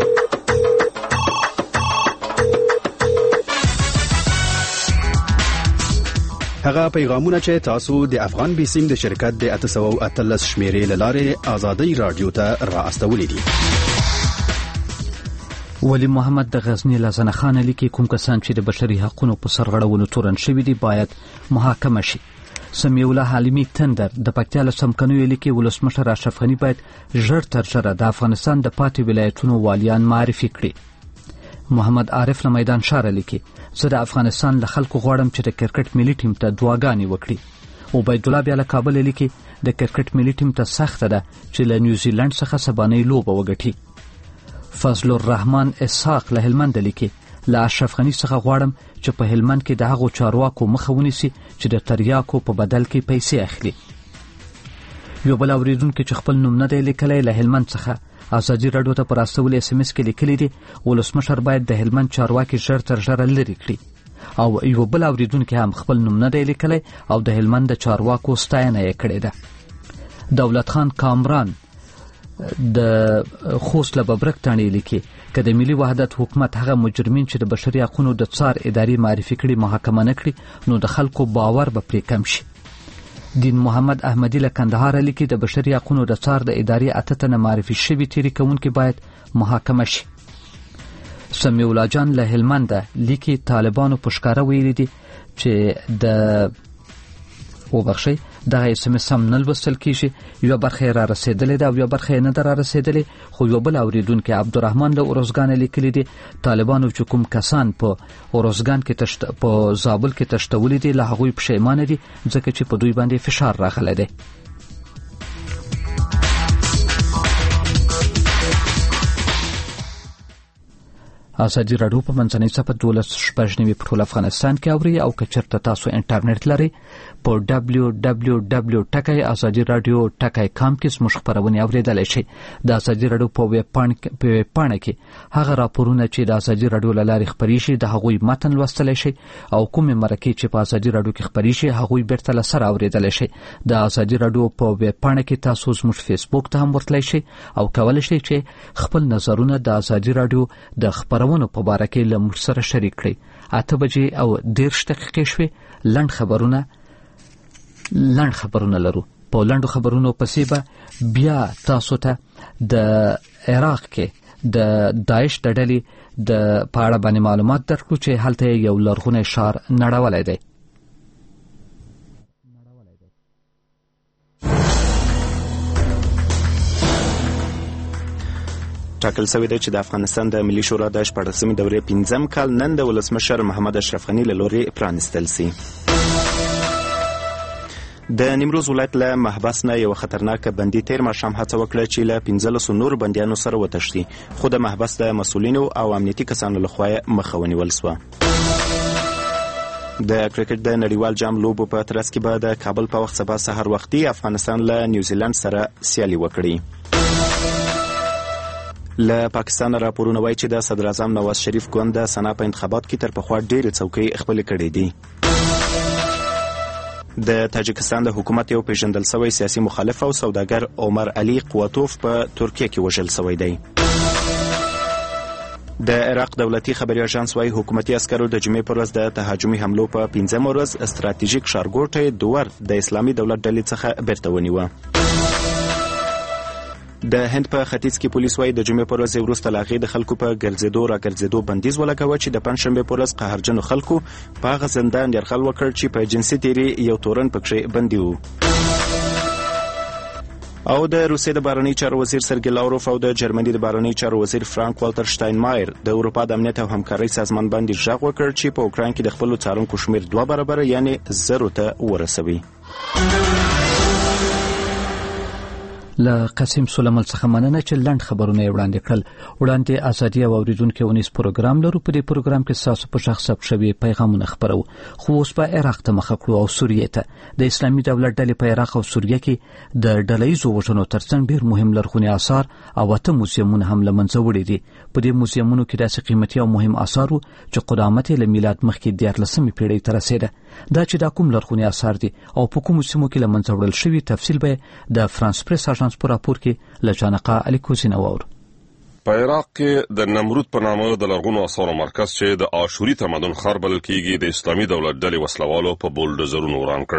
هغه پیغامونه چې تاسو د افغان بیسیم د شرکت د 813 شمیرې لاره آزادی رادیو ته راستولې دي. ولی محمد د غزنی لازنه خان لیکي کوم کسان چې د بشري حقوقو په سرغړونو تورن شوي دي باید محاکمه شي. سمیع الله حلیمی تندر د پکتیا له سمکنوي لیکي ولسمشر اشرف غنی باید ژر تر ژره د افغانستان د پاتې ولایتونو والیان معرفي کړي. محمد عارف له میدان شاره لیکي زه د افغانستان له خلکو غواړم چې د کرکټ ملي ټیم ته دعاګانې وکړي. عبید الله بیا له کابل لیکي د کرکټ ملي ټیم ته سخته ده چې له نیوزیلند څخه سبانۍ لوبه وګټي. فضل الرحمن اسحاق له هلمند لیکي له اشرف غنی څخه غواړم چې په هلمند کې د هغو چارواکو مخه ونیسي چې د تریاکو په بدل کې پیسې اخلي. یو بل اوریدونکو چې خپل نوم نه دی لیکلی له هلمند څخه ازادي راډیو ته پر راستول SMS کې لیکلي دي ولسمشر باید د هلمند چارواکي ژر تر ژره لرې کړي. او یو بل اوریدونکو هم خپل نوم نه دی لیکلی او د هلمند د چارواکو ستاینه یې کړې ده. دولت خان کامران د خوست له ببرک تاڼې لیکي که د ملي وحدت حکومت هغه مجرمین چې د بشري حقوقو د څار ادارې معرفي کړي محاکمه نه کړي نو د خلکو باور به پرې کم شي. دین محمد احمدی له کندهار لیکي د بشري حقوقو د څار د ادارې 8 تنه معرفي شوي تیری کوونکي باید محاکمه شي. سمیع الله جان له هلمند لیکي طالبانو پښکاره ویلي دي چې د وبخښي دغه SMS هم نه لوستل کیږي، یو برخه را رسیدلې ده او یو برخه نه در رسیدلې. خو یو بل اوریدونکو عبدالرحمن د اورزګان لیکلي دي طالبانو چې کوم کسان په اورزګان کې په زابل کې تشتولې دي له هغوی پښیمانه دي ځکه چې په دوی باندې فشار راغلی دی. ازادي راډیو په منځنۍ صفحه 12 په ټول افغانستان کې اوري او که چېرته تاسو انټرنیټ لرئ په www.azadiradio.com کې زموږ خپرونې اوریدلای شئ. د ازادي راډیو په ویب پاڼه کې هغه راپورونه چې د ازادي راډیو له لارې خپرې شي د هغوی متن لوستلی شئ او کومې مرکې چې په ازادي راډیو کې خپرې شي هغوی بیرته له سره اوریدلای شئ. د ازادي راډیو په ویب پاڼه کې تاسو زموږ فیسبوک ته هم ورتلای شئ او کولی شئ چې خپل نظرونه د ازادي راډیو د خپرونو په باره کې له موږ سره شریک کړئ. 8:30 شوې. لنډ خبرونه لرو. په لنډو خبرونو پسې به بیا تاسو ته د عراق کې د داعش د ډلې د پاړه باندې معلومات درکړو چې هلته یو لرغونی ښار نړولای دی. ټاکل شوی دی چې د افغانستان د ملي شورا د 14مې دورې 5م کال نن د ولسمشر محمد اشرف غني له لوري پرانستل شي. د نیمروز ولایت له محبس نه یو خطرناک بندي تیر ماښام هڅه وکړه چې له 15 نور بندیانو سره وتښتي، خو د محبس د مسؤلینو او امنیتي کسانو لخوا مخه ونیول شوه. د کرکټ د نړیوال جام لوبو په ترڅ کې به د کابل په وخت سبا سهار وختي افغانستان له نیوزیلند سره سیالي وکړي. له پاکستان راپورونه وایي چې د صدر اعظم نواز شریف ګوند د سنا په انتخابات کې تر پخوا ډېرې څوکۍ خپلې کړې دي. د تاجکستان د حکومت یو پیژندل شوی سیاسي مخالف او سوداګر عمر علي قواتوف په ترکیه کې وژل شوی دی. د عراق دولتي خبري اژانس وايي حکومتي عسکرو د جمعې پر ورځ د تهاجمي حملو په 5مه ورځ استراتیژیک ښارګوټی دوور د اسلامي دولت ډلې څخه بیرته ونیوه. د هند په ختیځ کې پولیس وايي د جمعې پر ورځ وروسته له هغې د خلکو په ګرځېدو بندیز ولګاوه چې د پنجشنبې پر ورځ قهرجنو خلکو په هغه زندان یرغل وکړ چې په جنسي تیري یو تورن پکښې بندي و. او د روسیې د بهرنۍ چارو وزیر سرګي لاوروف او د جرمني د بهرنۍ چارو وزیر فرانک والتر شتاینمایر د اروپا د امنیت او همکارۍ سازمان باندې غږ وکړ چې په اوکراین کې د خپلو څارونکو شمېر 2 برابره یعنی 0 ته ورسوي. له قاسم سلیمان څخه مننه چې لنډ خبرونه یې وړاندې کړل. وړاندې ازادي او اوریدونکو ونیس پروګرام لرو. په دې پروګرام کې تاسو په شخص ثبت شوي پیغامونه خبرو. خو اوس په عراق ته مخه کړو او سوریې ته. د اسلامي دولت ډلې په عراق او سوریه کې د ډلهییزو وژنو ترڅنګ ډېر مهم لرغوني آثار او 8 موزیمونه هم له منځه وړي دي. په دې موزیمونو کې داسې قیمتي او مهم آثار وو چې قدامت یې له میلاد مخکې 14مې پیړۍ ته رسېده. دا چې دا کوم لرغوني آثار دي او په کومو سیمو کې له منځه وړل شوي تفصیل به د فرانس پریس اژانس په راپور کې له جانقه علي کوزینه واور. په عراق کې د نمرود په نامه د لرغونو آثارو مرکز چې د آشوري تمدن ښار بلل کېږي د اسلامي دولت ډلې وسلوالو په بولډوزرونو وران کړ.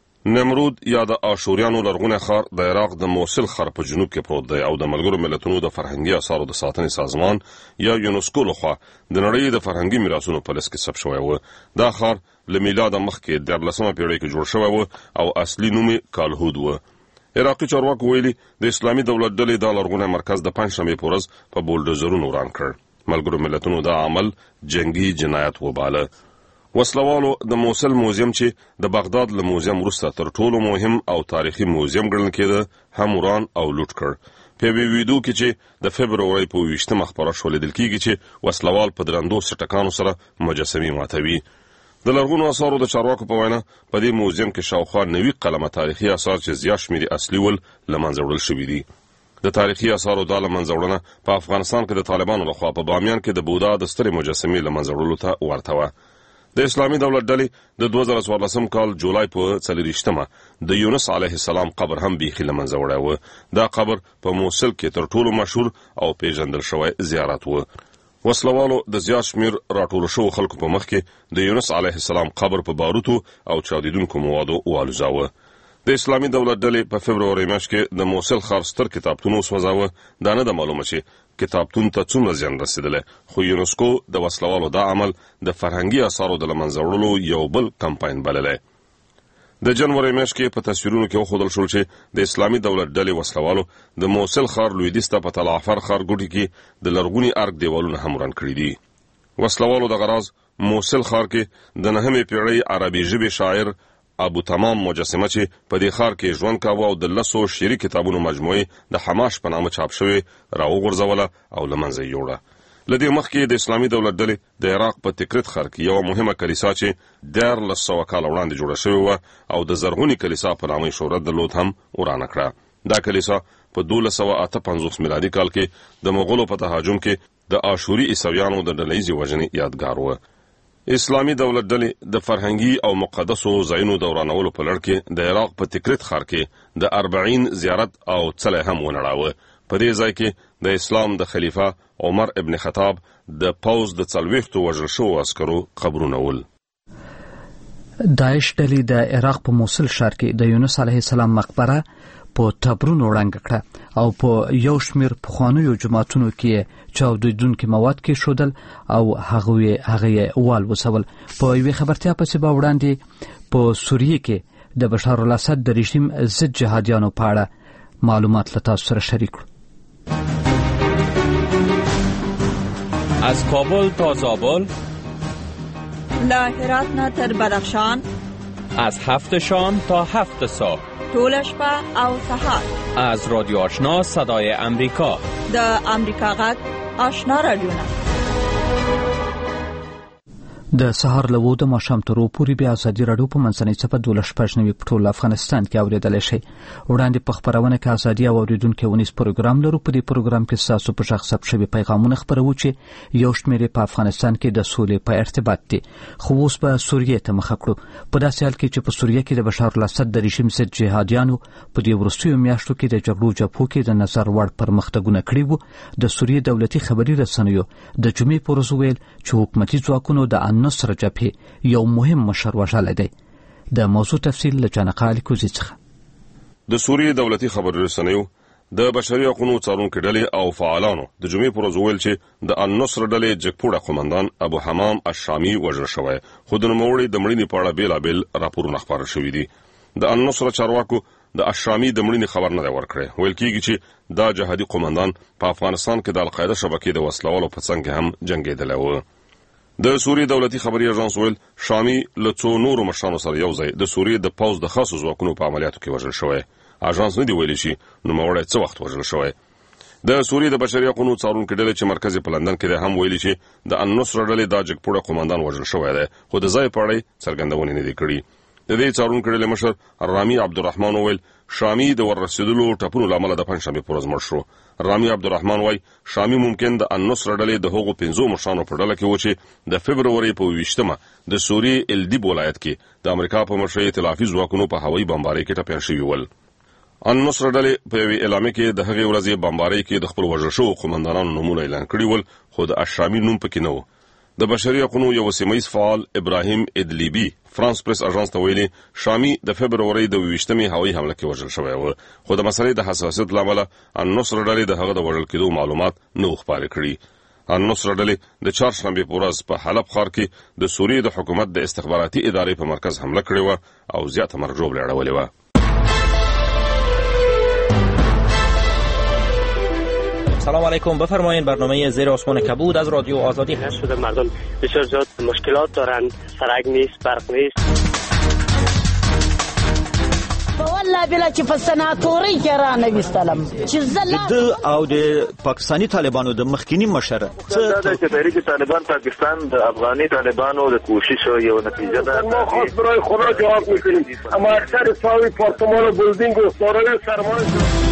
نمرود یا د آشوریانو لرغونی ښار د عراق د موصل ښار په جنوب کې پروت دی او د ملګرو ملتونو د فرهنګي آثارو د ساتنې سازمان یا یونسکو لخوا د نړۍ د فرهنګي میراثونو په لیست کې ثبت شوی و. دا ښار له میلاد مخکې 14مه پیړۍ کې جوړ شوی و او اصلي نوم یې کالهود و. عراقي چارواکو ویلي د اسلامي دولت ډلې دا لرغونی مرکز د پنجشنبې په ورځ په بولډوزرونو وران کړ. ملګرو ملتونو دا عمل جنگي جنایت وباله. وسلوالو د موصل موزیم چې د بغداد له موزیم وروسته تر ټولو مهم او تاریخي موزیم ګڼل کېده هم وران او لوټ کړ. په ویډیو کې چې د فبرورۍ په 20مه خبره شوه لیدل کېږي چې وسلوال په درندو سټکانو سره مجسمې ماتوي. د لرغونو آثارو د چارواکو په وینا په دې موزیم کې شاوخوا 90 قلمه تاریخي آثار چې زیات شمېر اصلي ول له منځه وړل شوي دي. د تاریخي آثارو د له منځه وړنه په افغانستان کې د طالبانو لخوا په بامیان کې د بودا د سترې مجسمې له منځه وړلو ته ورته وه. د اسلامي دولت ډلې د 2014 کال جولای په 24مه د یونس علیه السلام قبر هم بیخي له منځه وړی و. دا قبر په موصل کې تر ټولو مشهور او پیژندل شوی زیارت و. وسلوالو د زیات شمېر راټولو شوو خلکو په مخ کې د یونس علیه السلام قبر په باروتو او چاودیدونکو موادو والوزاوه. د اسلامي دولت ډلې په فبرورۍ میاشت کې د موصل ښار ستر کتابتون وسوځاوه. دا نه ده معلومه چې کتابتون ته څومره زیان رسېدلی، خو یونسکو د وسلوالو دا عمل د فرهنګي آثارو د له منځه وړلو یو بل کمپاین بللی. د جنورۍ میاشت کې په تصویرونو کې وښودل شول چې د اسلامي دولت ډلې وسلوالو د موصل ښار لویدیځ ته په تلعفر ښارګوټي کې د لرغوني ارګ دیوالونه هم وران کړي دي. وسلوالو دغه راز موصل ښار کې د 9مې پیړۍ عربي ژبې شاعر ابو تمام مجسمه چې په دې ښار کې ژوند کاوه او د 10 شعري کتابونو مجموعې د حماش په نامه چاپ شوې راوغورځوله او له منځه یې یوړه. لدې مخکې د اسلامي دولت ډلې د عراق په تکریت ښار کې یو مهمه کلیسا چې 1400 کال وړاندې جوړه شوې و او د زرغونی کلیسا په نامه شهرت درلود هم ورانه کړه. دا کلیسا په 1258 میلادي کال کې د مغولو په تهاجم کې د آشوري عیسویانو د ډلهیزې وژنې یادګار و. اسلامي دولت ډلې د فرهنګي او مقدسو ځایونو د ورانولو په لړ کې د عراق په تکریت ښار کې د 40 زیارت او څلی هم ونړاوه. په دې ځای کې د اسلام د خلیفہ عمر ابن خطاب د پوز د 40 وژل شوو عسکرو قبرونه ول. داعش ډلې د عراق په موصل ښار کې د یونس علیه السلام مقبره په تبرونو ړنګ کړه او په یو شمیر پخوانیو جماعتونو کې چاودیدونکي مواد کې شودل او هغه وال وسول. په یوې خبرتیا پسې به وړاندې په سوریه کې د بشار الاسد د رژیم ضد جهادیانو په اړه معلومات له تاسو سره شریک کړو. از کابل تا زابل، له هرات نه تر بدخشان، از 7 شام تا 7 صبح، ټول شپه او سهار. از رادیو آشنا صدای امریکا، د امریکا غږ آشنا رادیو نه. د سهار له 9 د ماښام تر پورې بیا ازادي راډیو په منځنۍ صفحه 12 په ټول افغانستان کې اوریدلای شئ. وړاندې په خبرونه کې ازادي او اوریدونکو ونیس پروګرام لرو. په دې پروګرام کې تاسو په شخص ثبت شوي پیغامونه خبرو چې یو شمېر په افغانستان کې د سولې په ارتباط دي. خو اوس به سوریه ته مخه کړو. په داسې حال کې چې په سوریه کې د بشار الاسد د رژیم ضد جهادیانو په دې وروستیو میاشتو کې د جګړو جبهو کې د نظر وړ پرمختګونه کړي وو. د سوریه دولتي خبري رسنیو د جمعې پر ورځ ویل چې حکومتي ځواکونو د النصر جبهه یو مهم مشر وژلی دی. د موضوع تفصیل له جنقال کوزي څخه. د سوریه دولتي خبري رسنیو د بشري حقوقو څارونکو ډلې او فعالانو د جمعې پر ورځ ویل چې د النصر ډلې جګپوړه قومندان ابو حمام الشامي وژل شوی، خو د نوموړي د مړینې په اړه بیلابیل راپورونه خپاره شوي دي. د النصر چارواکو د الشامي د مړینې خبر نه دی ورکړی. ویل کېږي چې دا جهادي قومندان په افغانستان کې د القاعده شبکې د وسلوالو په څنګ کې هم جنګېدلی و. د سوریه دولتي خبري اژانس ویل شامي له څو نورو مشرانو سره یو ځای د سوریه د پوز د خاصو ځواکونو په عملیاتو کې وژل شوی. اژانس نه دی ویلي چې نوموړی څه وخت وژل شوی. د سوریه د بشري حقوقو څارونکو ډلې چې مرکز په لندن کې هم ویلي چې د النصر ډلې د جګپوړه قومندان وژل شوی دی، خو د ځای په اړه څرګندونه نه دی کړې. د دې څارونکو ډلې مشر رامي عبدالرحمن ویل شامي د ورسېدلو ټپونو لامل د پنځشنبه پر ورځ مړ شو. رامي عبدالرحمن وای شامي ممکن د النصر ډلې د هغو 15 مشرانو په ډله کې و چې د فبرवरी په 20مه د سوریه الدیب ولایت کې د امریکا په مشرۍ ائتلافي ځواکونو په هوایي بمبارۍ کې ټپيان شوي ول. النصر ډلې په یوې اعلامیه کې د هغې ورځې بمبارۍ کې د خپل وژل شوو قومندانانو نومونه اعلان کړي ول، خو د الشامي نوم پکې نه و. د بشري حقوقو یو سیمه‌یز فعال ابراهیم ادلیبي فرانس پریس اژانس ته ویلي شامي د فبرवरी د 20مې هوایي حمله کې وژل شوی و، خو د مسلې د حساسیت لامل النصر ډلې د هغه د وژل کېدو معلومات نه خپاره کړي. النصر ډلې د چهارشنبه په ورځ په حلب ښار کې د سوریه د حکومت د استخباراتي ادارې په مرکز حمله کړې و او زیاته مرګ ژوبله اړولې و. سلام علیکم، بفرمایید. برنامه زیر آسمان کبود از رادیو آزادی هست. شده مردم بسیار زیاد مشکلات دارند، سرک نیست، برق نیست. والله بلا چې په سناتوري کې را نوستلم چې د او د پاکستانی طالبانو د مخکینی مشر دا چې تحریک طالبان پاکستان د افغاني طالبانو د کوشش یو نتیجه ده. ما خاص برای خدا جواب میکنیم، اما اکثر ساوی پارتمان و بلدینگ و سارای سرمان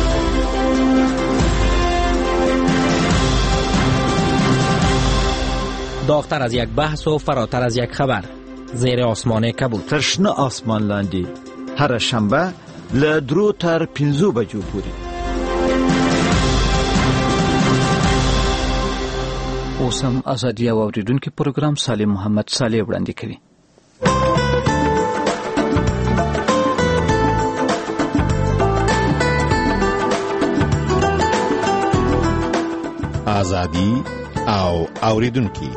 داغتر از یک بحث و فراتر از یک خبر. زیر آسمان کبود. ترشنه آسمان لاندی هر شنبه له 3 تر 5 بجو پورې. اوسم ازادي او اوریدونکو پروګرام سالم محمد صالح وړاندې کوي. ازادي او اوریدونکو.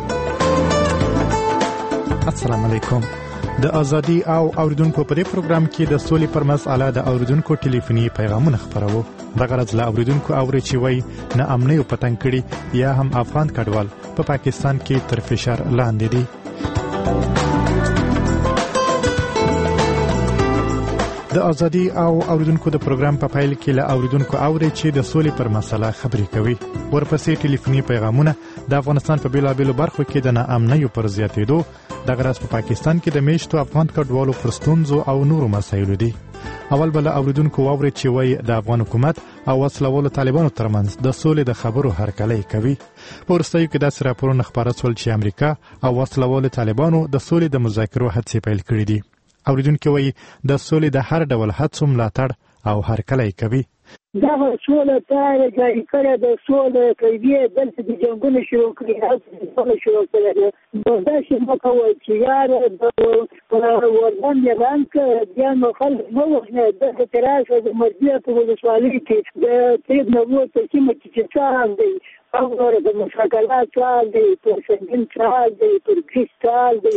السلام علیکم. د ازادي او اوریدونکو په دې پروګرام کې د سولې پر مسله د اوریدونکو ټلیفوني پیغامونه خبرو. د غرض له اوریدونکو اوري چې وای نه امنیت او پتنګ کړي یا هم افغان کډوال په پاکستان کې تر فشار لاندې دي. د ازادي او اوریدونکو د پروګرام په فایل کې له اوریدونکو اوري چې د سولې پر مسله خبرې کوي. ورپسې ټلیفوني پیغامونه د افغانستان په بیلابېلو برخو کې د ناامنیو پر زیاتېدو، د غرض په پاکستان کې د میشتو افغان کډوالو پر ستونزو او نورو مسایلو دي. اول بل اوریدونکو واوري چې وایي د افغان حکومت او وسلوالو طالبانو ترمنځ د سولې د خبرو هرکلی کوي. په وروستیو کې داسې راپورونه خپاره شول چې امریکا او وسلوالو طالبانو د سولې د مذاکرو هڅې پیل کړې دي. اوریدونکو وایي د سولې د هر ډول هڅو ملاتړ او هرکلی کوي. دا سوله ته جاري کړه، د سوله کوي دلته د جنګونو شروع کړي، هڅه شروع کړي. دا چې موږ کوو چې یار د وردان یان ک بیا نو خلک نو نه د تراشه د مرګه په ولسوالۍ کې د تیب نو ته چې مې چې څان دی او د مشاکلات څان دی، په سنگین څان دی، په کریستال دی.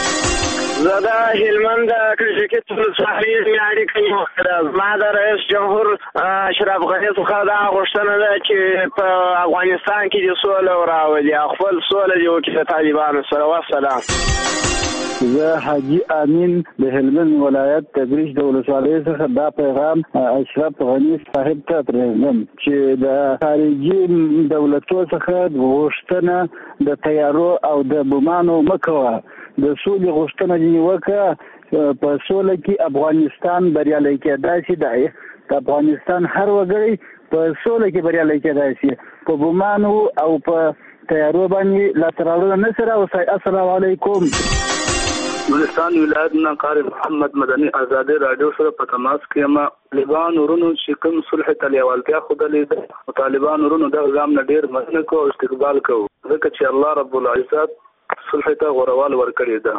زدا هلمند کلشکې ولسوالۍ میاړي کوي. ما د رئیس جمهور اشرف غني څخه دا غوښتنه ده چې په افغانستان کې د سوله راولي، خپل سوله دی وکړي طالبانو سره. والسلام. زه حاجی امین د هلمند ولایت تبریز د ولسوالۍ څخه دا پیغام اشرف غني صاحب ته پرېږدم چې د خارجي دولتو څخه غوښتنه د تیارو او د بمانو مکوه، د سولې غوښتنه دې وکړه. په سوله کې افغانستان بریالی کېدای شي، د افغانستان هر وګړی په سوله کې بریالی کېدای شي. په بمانو او په تیارو باندې لاس راوړل نه سره. السلام علیکم. ګلستان ولایت نه قاری محمد مدني آزادي رادیو سره په تماس کې ما طالبان ورونو چې کوم صلح ته لیوالتیا خدلې ده، طالبان ورونو د غام نه ډیر مننه کو او استقبال کو، ځکه چې الله رب العزت صلح ته غوروال ورکړي ده.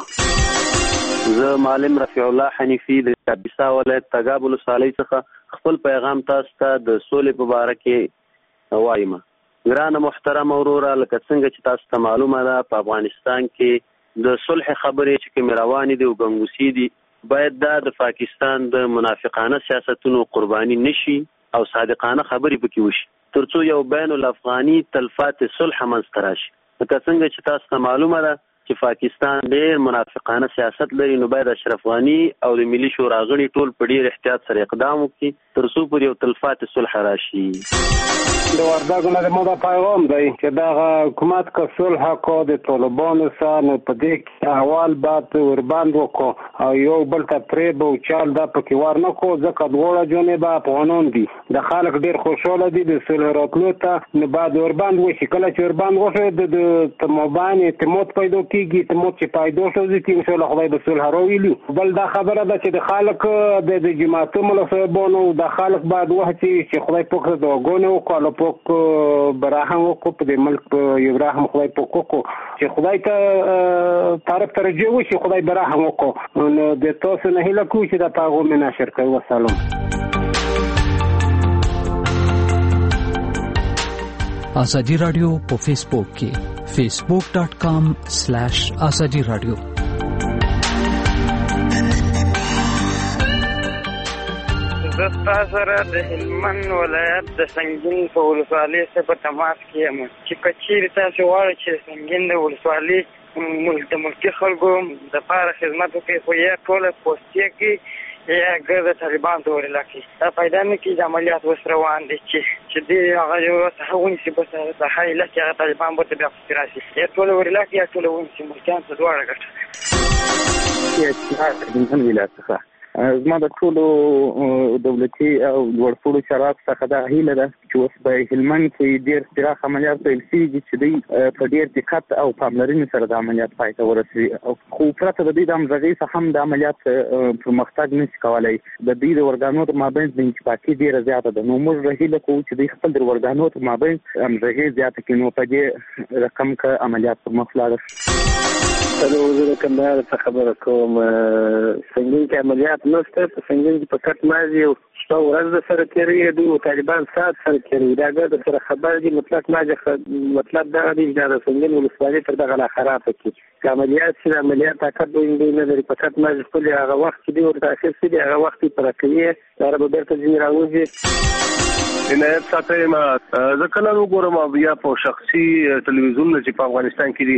زه معلم رفیع الله حنیفی د کاپیسا ولایت تګاب ولسوالۍ څخه خپل پیغام تاسو ته د سولې په اړه کې وایم. ګرانه محترم وروره، لکه څنګه چې تاسو ته معلومه ده په افغانستان کې د صلح خبرې چې کوم روانې دي او ګنګوسې دي، باید دا د پاکستان د منافقانه سیاستونو قرباني نشي او صادقانه خبرې پکې وشي، ترڅو یو بین الافغاني تلفات صلح منځته راشي. لکه څنګه چې تاسو ته معلومه ده چې پاکستان ډېر منافقانه سیاست لري، نو باید اشرف غني او د ملي شورا غړي ټول په ډېر احتیاط سره اقدام وکړي ترڅو پر یو تلفات صلح راشي. د وردګو نه مو دا پیغام دی چې دا حکومت که صلح کو د طالبانو سره، نو په دې کې احوال بعد ورباند وکړو او یو بل ته فریب او چال دا پکې ورنه کو، ځکه دواړه جانب افغانان دي. د خلک ډېر خوشاله دي د صلح راتلو ته، نو بعد ورباند وشي. کله چې ورباند وشي د مابین اعتماد پیدا کېږي، اعتماد چې پیدا شو ځکه ان شاء الله خدای به صلح راولي. بل دا خبره ده چې د خلک د جماعتو ملصبانو د خلک بعد وحتي چې خدای پاک د وګونو وکړو پاک براهم وکړو په دې ملک په یو راهم خدای پاک وکړو چې خدای ته طرف ترجیح وشي، خدای براهم وکړو. نو د تاسو نه هیله کوم چې دا پیغام نشر کوي. والسلام. آزادی رادیو په فیسبوک کې facebook.com/azadi radio. زه تاسو سره د هلمند ولایت د سنگین په ولسوالۍ سره په تماس کې یم چې که چیرې تاسو غواړئ چې سنگین د ولسوالۍ د ملکي خلکو دپاره خدمت وکړئ، خو یا ټوله پوستې کې یا ګرده طالبان ته ورلا کړي. دا پیدا نه کېږي، د عملیات اوس روان دي چې دې هغه یو څه ونیسي، بس هغه ایله کې هغه طالبان به ورته بیا پسې راشي، یا ټوله ورلا کړي یا ټوله ونیسي. ملکیان ته دواړه ګټه. ولایت څخه زما د ټولو دولتي او لوړپوړو چارواکو څخه دا هیله ده چې اوس په هلمند کې ډېر پراخ عملیات پیل شوي دي چې دوی په ډېر دقت او پاملرنې سره د عملیات پای ته ورسوي. خو پرته د دوی د همغږۍ څخه هم د عملیات پرمختګ نشي کولی. د دوی د ورګانو تر مابین د انتفاقي ډېره زیاته ده، نو موږ هیله کوو چې دوی خپل د ورګانو تر مابین همغږۍ زیاته کړي، نو په دې رقم که عملیات پر مخ لاړ شي. زه د کندهار څخه خبره کوم. سنگین کې عملیات نشته، په سنگین کې په کټ مازي او شپه ورځ د سره تېروي، دوی طالبان ساعت سره تېروي. دا ګر د سره خبر دي. مطلق مطلب دا دی چې د سنگین ولسوالۍ تر دغه لا خرابه کې عملیات چې عملیات طاقت دوی نه لري. په کټ مازي خپل هغه وخت چې دوی ورته اخر سي هغه وخت پر کوي، دا به بیرته ځینې راوځي. عنایت ساتم ځکه نن وګورم بیا په شخصي ټلویزیون چې په افغانستان کې دي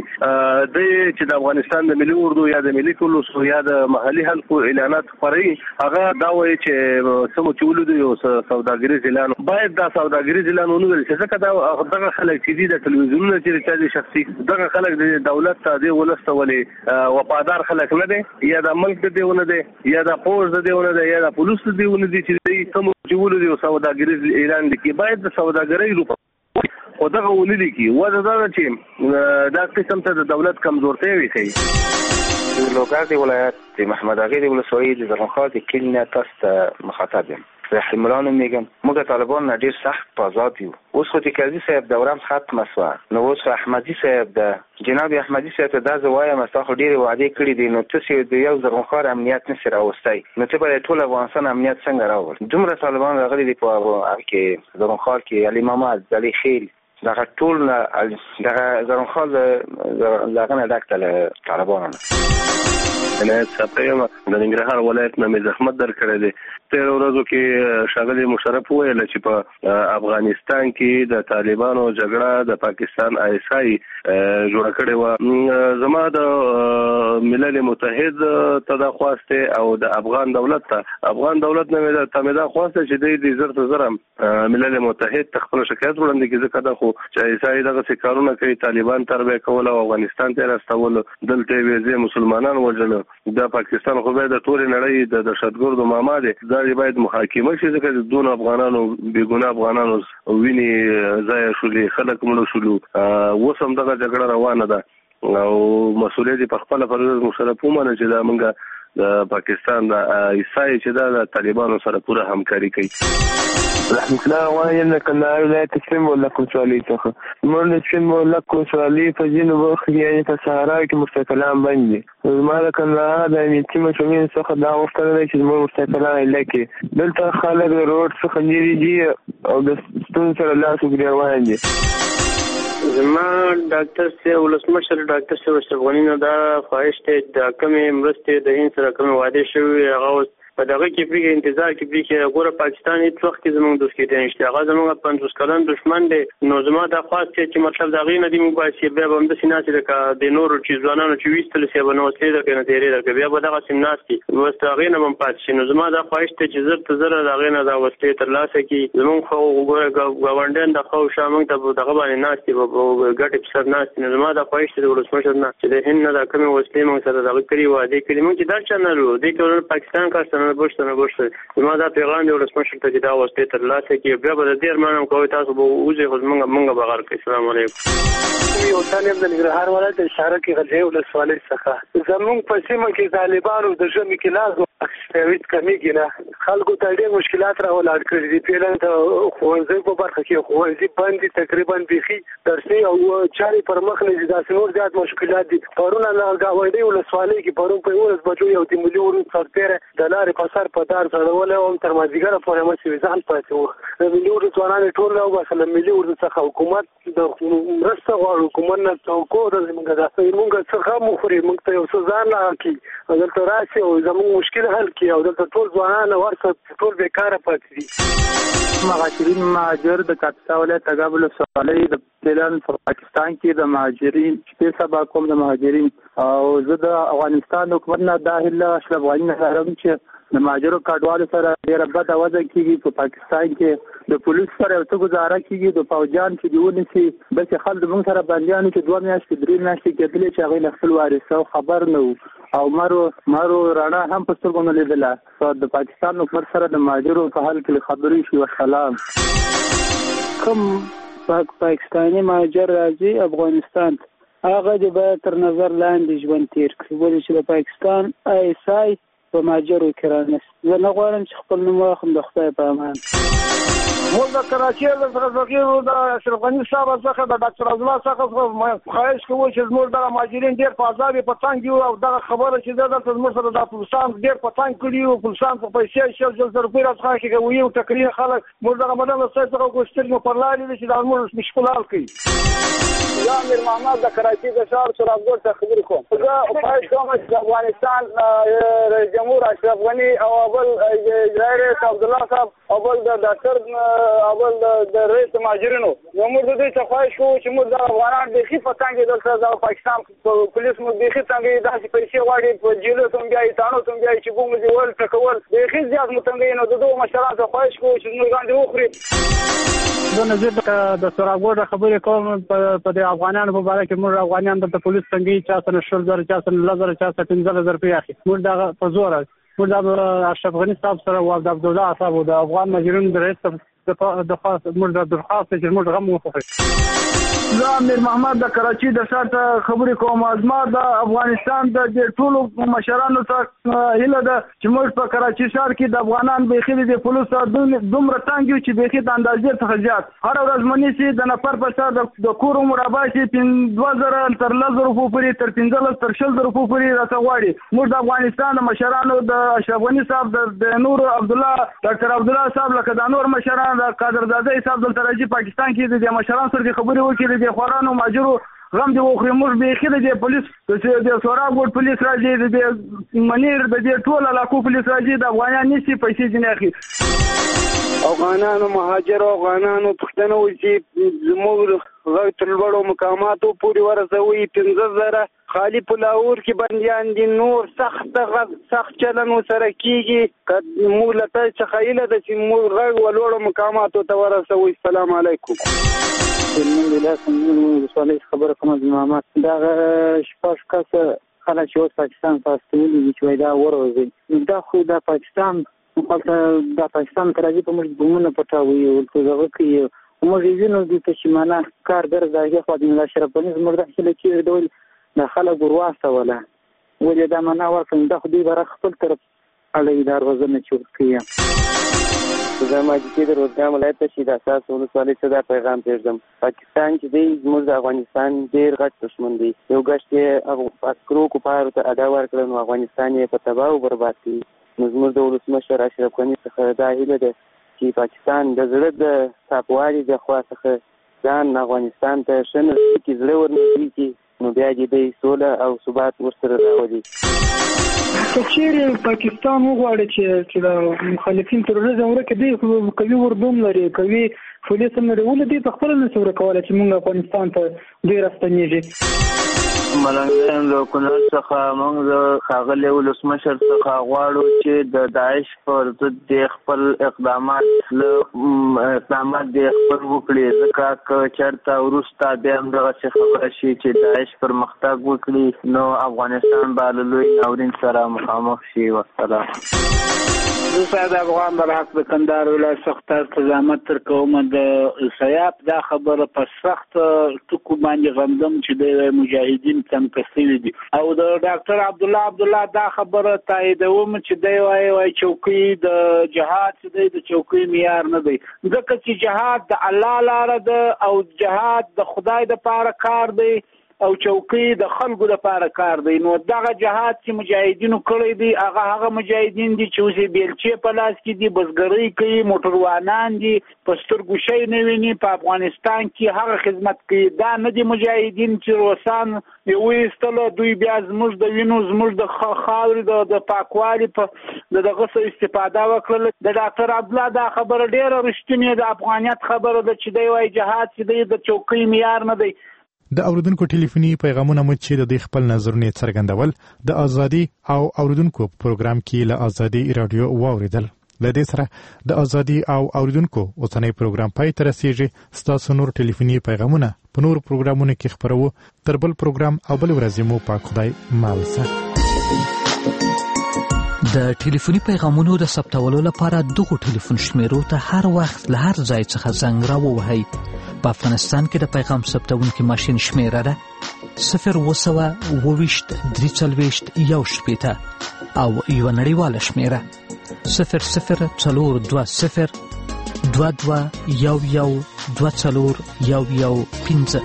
چې د افغانستان د ملي اردو یا د ملي کلوس یا د محلي حلقو اعلانات خوري هغه دا وایي چې سمو چولو دی او سوداګریز اعلان باید دا سوداګریز اعلان ونوي چې ځکه دا دغه خلک چې دي د ټلویزیون چې شخصي دغه خلک د دولت ته دی ولستولې وفادار خلک نه دي یا د ملک دی ونه دي یا د پوز دی ونه دي یا د پولیس دی ونه دي چې سمو چولو دی او سوداګریز اعلان دي باید د سوداګرۍ روپ خو دغه ولې کی وجه دا چې دا قسم ته د دولت کمزورتي وي خي لوګر دی ولایت محمد اغه دی ولسوي د زرنخات کلینه تاسو مخاطب یم رحملانو میگم موږ طالبان نه ډیر سخت په آزاد یو اوس خو د کازی صاحب دورم ختم شو نو اوس احمدی صاحب د جناب احمدی صاحب ته دا زوایم تاسو ډیر وعده کړی دي نو تاسو د یو زرنخار امنیت نشي راوستای نو ته به ټول افغانستان امنیت څنګه راوړ دومره طالبان راغلي دي په هغه کې زرنخار کې علي محمد علي خیل دا ټول دا زرنخار دغه نه ډاکټر طالبان عنایت ساتم د ننګرهار ولایت نه مې زحمت درکړی دی 13 ورځو کې ښاغلي مشرف وویل چې په افغانستان کې د طالبانو جګړه د پاکستان آیسای جوړ کړې و زما د ملل متحد ته دا خواسته او د افغان دولت نه مې ته دا خواسته چې د زرت زرم ملل متحد خپل شکایت وړاندې کې ځکه دا خو چې آیسای دغه څه کوي طالبان تربیه کول او افغانستان ته راستول دلته ویزه مسلمانان وجل د پاکستان خو به د ټول نړۍ د دهشتګردو ماما دي دا باید محاکمه شي ځکه د دون افغانانو بیګونه افغانانو ویني ځای شولې خلک مړ شولو وسم دغه جګړه روانه ده او مسؤلیت په خپل فرض مشرف ومنه چې دا موږ د پاکستان د عیسای چې د طالبانو سره پوره همکاري کوي رحمت الله وایم د کندهار ولایت سپین بولک ولسوالۍ څخه موږ د سپین بولک ولسوالۍ په ځینو برخو کې یعنې په صحرا کې مستقلان بند دي زما د کندهار د امنیتي مسؤلینو څخه دا غوښتنه ده چې زموږ مستقلان ایله کړي دلته خلک د روډ څخه لرې دي او د ستونزو سره لاس اوږد روان دي زما ډاکټر صاحب ولسمشر ډاکټر صاحب اشرف غني نه دا خواهش دی د کومې مرستې د هند سره کومې وعده شوي هغه اوس په دغه کې پرې انتظار کې پرې کې ګوره پاکستان هیڅ وخت کې زموږ دوستي نشته هغه زموږ 50 کلن دشمن دی نو زما دا خواست چې مطلب دا غي نه دی موږ باید بیا هم د سیناسي د نورو چیزوانانو چې ویستل سی به نو وسلې د کنه تیرې د بیا به دغه سیناسي وسته غي نه هم پات شي نو زما دا خواهش ته چې زر ته زر دا غي نه دا وسلې تر لاسه کې زموږ خو ګوره گاونډین د خو شامن ته دغه باندې ناشتي به ګټ په ناشتي نو زما دا خواهش ته ولسمشر نه چې د هند نه دا کومه وسلې موږ سره دغه کړی وعده کړی موږ چې دا چنل دی چې پاکستان کا سره بوشته زما دا پیغام دی ولسمشر ته چې دا وسلې تر لاسه کې بیا به د دې ارمانم کوي تاسو به وځي خو موږ بغیر کې السلام علیکم یو طالب د ننګرهار ولایت اشاره کې غلې ولسوالۍ څخه زموږ په سیمه کې طالبانو د ژمي کې لاس اکثریت کمیږي نه خلکو ته ډېر مشکلات راولاړ کړي دي پیلن ته ښوونځي په برخه کې ښوونځي باندې تقریبا بيخي درسي او چاري پر مخ نه دي داسې نور زیات مشکلات دي پرونه نه گاونډي ولسوالۍ کې پرون په 11 بجو یو د ملي ورو سرتیره د لارې په سر په دار ځړول او تر مازیګر پورې مې ځان پاتې و د ملي ورو ځوانان ټول او بسل ملي ورو څخه حکومت د مرسته غواړي حکومت نه څوک د زمونږ د موږ څخه مخوري موږ ته یو څه ځان لا کی دلته راشي او زموږ مشکل حل کی او دلته ټول ځوانان ورته ټول بیکاره پاتې دي مهاجرین مهاجر د کاپیسا ولایت تګابل ولسوالۍ د پلان په پاکستان کې د مهاجرین چې سبا کوم د مهاجرین او زه د افغانستان حکومت نه داخله اشرف غني نه لرم چې د مهاجرو کډوالو سره ډېر بد وضع کیږي په پاکستان کې د پولیس سره یو څه گزاره کیږي د فوجان چې دیونه سي بلکې خلک موږ سره بنديانو چې 2 میاشتې 3 میاشتې کېدلې چې هغه خپل وارث او خبر نه او مارو رانا هم په سترګو نه لیدله د پاکستان حکومت سره د مهاجرو په حال کې خبرې شي والسلام کوم پاکستاني مهاجر راځي افغانستان هغه د باید تر نظر لاندې ژوند تیر کړي ولې چې د پاکستان آیسای په مهاجرو کې رانس زه نه غواړم چې خپل نوم واخلم د خدای په امان موږ د کراچۍ له فقیرو د اشرف غني صاحب څخه د ډاکټر عبدالله څخه خواهش کوو چې زموږ د مهاجرین ډېر په عذاب په تنګ یو او دغه خبره چې دلته زموږ سره د پولسان ډېر په تنګ کړي او پولسان په پیسې شل زر روپۍ راڅخه کوي او تقریر خلک موږ دغه مدن له څخه کوشتل مو پر لارې چې د موږ مشکل حل کړي یا امیر محمد د کراچۍ د شهر سرابګور څخه خبرې کوم زه خواهش کوم چې افغانستان رئیس جمهور اشرف غني او بل رئیس عبدالله صاحب اول د ډاکټر اول د رئیس مهاجرینو نو موږ د دې څخه خواهش کوو چې موږ د افغانان بېخي په تنګ دلته د پاکستان پولیس موږ بېخي تنګ داسې پیسې غواړي په جیلو ته بیا ایتانو ته بیا چې کوم دي ول ټکول بېخي زیات متنګ نو د دوه مشرانو څخه خواهش کوو چې موږ باندې وخوري زه نظر د سراغور خبرې کوم په د افغانانو په اړه کې موږ افغانان د پولیس څنګه چا سره 10000 چا سره 10000 چا سره 15000 روپۍ اخی موږ دا په زور موږ د اشرف غنی صاحب سره او د عبد الله صاحب او د افغان مجرمین د رئیس د خاص موږ د درخواست چې موږ غو وکړو زه امیر محمد د کراچي د ښار ته خبرې کوم ازما د افغانستان د ټولو مشرانو څخه هیله ده چې موږ په کراچي ښار کې د افغانان بېخي د پولیس دومره تنګ یو چې بېخي د اندازې څخه زیات هر ورځ منې چې د نفر په سر د کور مربع چې 2000 تر 1000 روپۍ پورې تر 15 تر 2000 روپۍ پورې راته غواړي موږ د افغانستان د مشرانو د اشرف غنی صاحب د نور عبد الله ډاکټر عبد الله صاحب لکه د نور مشران د قادر زاده صاحب دلته راځي پاکستان کې د مشرانو سره خبرې وکړي د خورانو ماجرو غم دی وخري موږ به خله د پولیس د سوراګوټ پولیس راځي د منیر د ټول علاقو پولیس راځي د افغانان نشي پیسې جناخي افغانانو مهاجر افغانانو پښتنو چې زموږ غو تر لوړو مقاماتو پورې ورسوي 15000 خالی په لاهور کې بنديان دي نور سخت چلن سره کیږي موږ لته څخایله د چې موږ غو لوړو مقاماتو ته ورسوي السلام علیکم من ولایت سوالي خبره کوم د محمد دا شپږ کسه خلک چې پاکستان پاستولي چې دا وروزي دا خو د پاکستان خپل د پاکستان ترځي په موږ بمونه پټاوي او څنګه کوي موږ یې نو د تشمانه کارګر دغه خو د اشرف غنی زموږ د خپل کې ډول د خلک ورواسته ولا ولې دا معنا ورکړم د خو دې بر خپل طرف علي دار وزن چوک کیه زما چې د روزګان ولایت شي د اساس ولسوالۍ څخه دا پیغام پېژنم پاکستان چې دی زموږ د افغانستان ډېر غټ دښمن دی یو غشت عسکرو کوپارو ته ادا ورکړل نو افغانستان یې په تباہ او برباد کړي نو زموږ د ولسمشر اشرف غني څخه دا هیله ده چې پاکستان د زړه د صاحبوالي د خوا څخه ځان افغانستان ته شنه کې زړه ورنږدې کړي نو بیا دې د سوله او ثبات ورسره راولي چیرې پاکستان وغواړي چې د مخالفین تروریزم ورکه دی کوي وردوم لري کوي پولیس هم لري ولې دې په خپل نسوره کوله چې موږ افغانستان ته ډیر راستنیږي ملنګان له کونړ څخه موږ د ښاغلي ولسمشر څخه غواړو چې د داعش پر ضد د خپل اقدامات وکړي ځکه که چېرته وروسته بیا همدغسې خبره شي چې داعش پرمختګ وکړي نو افغانستان به له لوی ناورین سره مخامخ شي والسلام زه ساده افغان بر حق د کندهار ولایت سخت التزامات تر کومه د سیاپ دا خبره په سخت ټکو باندې غندم چې د مجاهدین څنګه کسي دي او د ډاکټر عبد الله دا خبره تاییدوم چې دی وايي چوکۍ د جهاد چې د چوکۍ معیار نه دی ځکه چې جهاد د الله لاره ده او جهاد د خدای د پاره کار دی او چوکۍ د خلکو لپاره کار دی نو دغه جهاد چې مجاهدینو کړی دی هغه مجاهدین دي چې اوسې بیلچې په لاس کې دي بزګرۍ کوي موټروانان دي په سترګو شی نه ویني په افغانستان کې هغه خدمت کوي دا نه دي مجاهدین چې روسان یې وایستله دوی بیا زموږ د وینو زموږ د خاورې د پاکوالي په دغه څه استفاده وکړله د ډاکټر عبدالله دا خبره ډېره رښتینې د افغانیت خبره ده چې دی وایي جهاد چې دی د چوکۍ معیار نه دی د اوریدونکو ټلیفوني پیغامونه مو چې د خپل نظرونه څرګندول د ازادي او اوریدونکو پروګرام کې له ازادي رادیو واوریدل لدې سره د ازادي او اوریدونکو اوسنۍ پروګرام پای ته رسیږي ستاسو نور ټلیفوني پیغامونه په نور پروګرامونو کې خبرو تر بل پروګرام او بل ورځې مو پاک خدای مالسه د ټلیفوني پیغامونو د ثبتولو لپاره دغه ټلیفون شمیرو ته هر وخت له هر ځای څخه زنګ راووهئ په افغانستان کې د پیغام ثبتونکي ماشین شمیره ده 022-340-1 او یو نړیواله شمیره 002022112415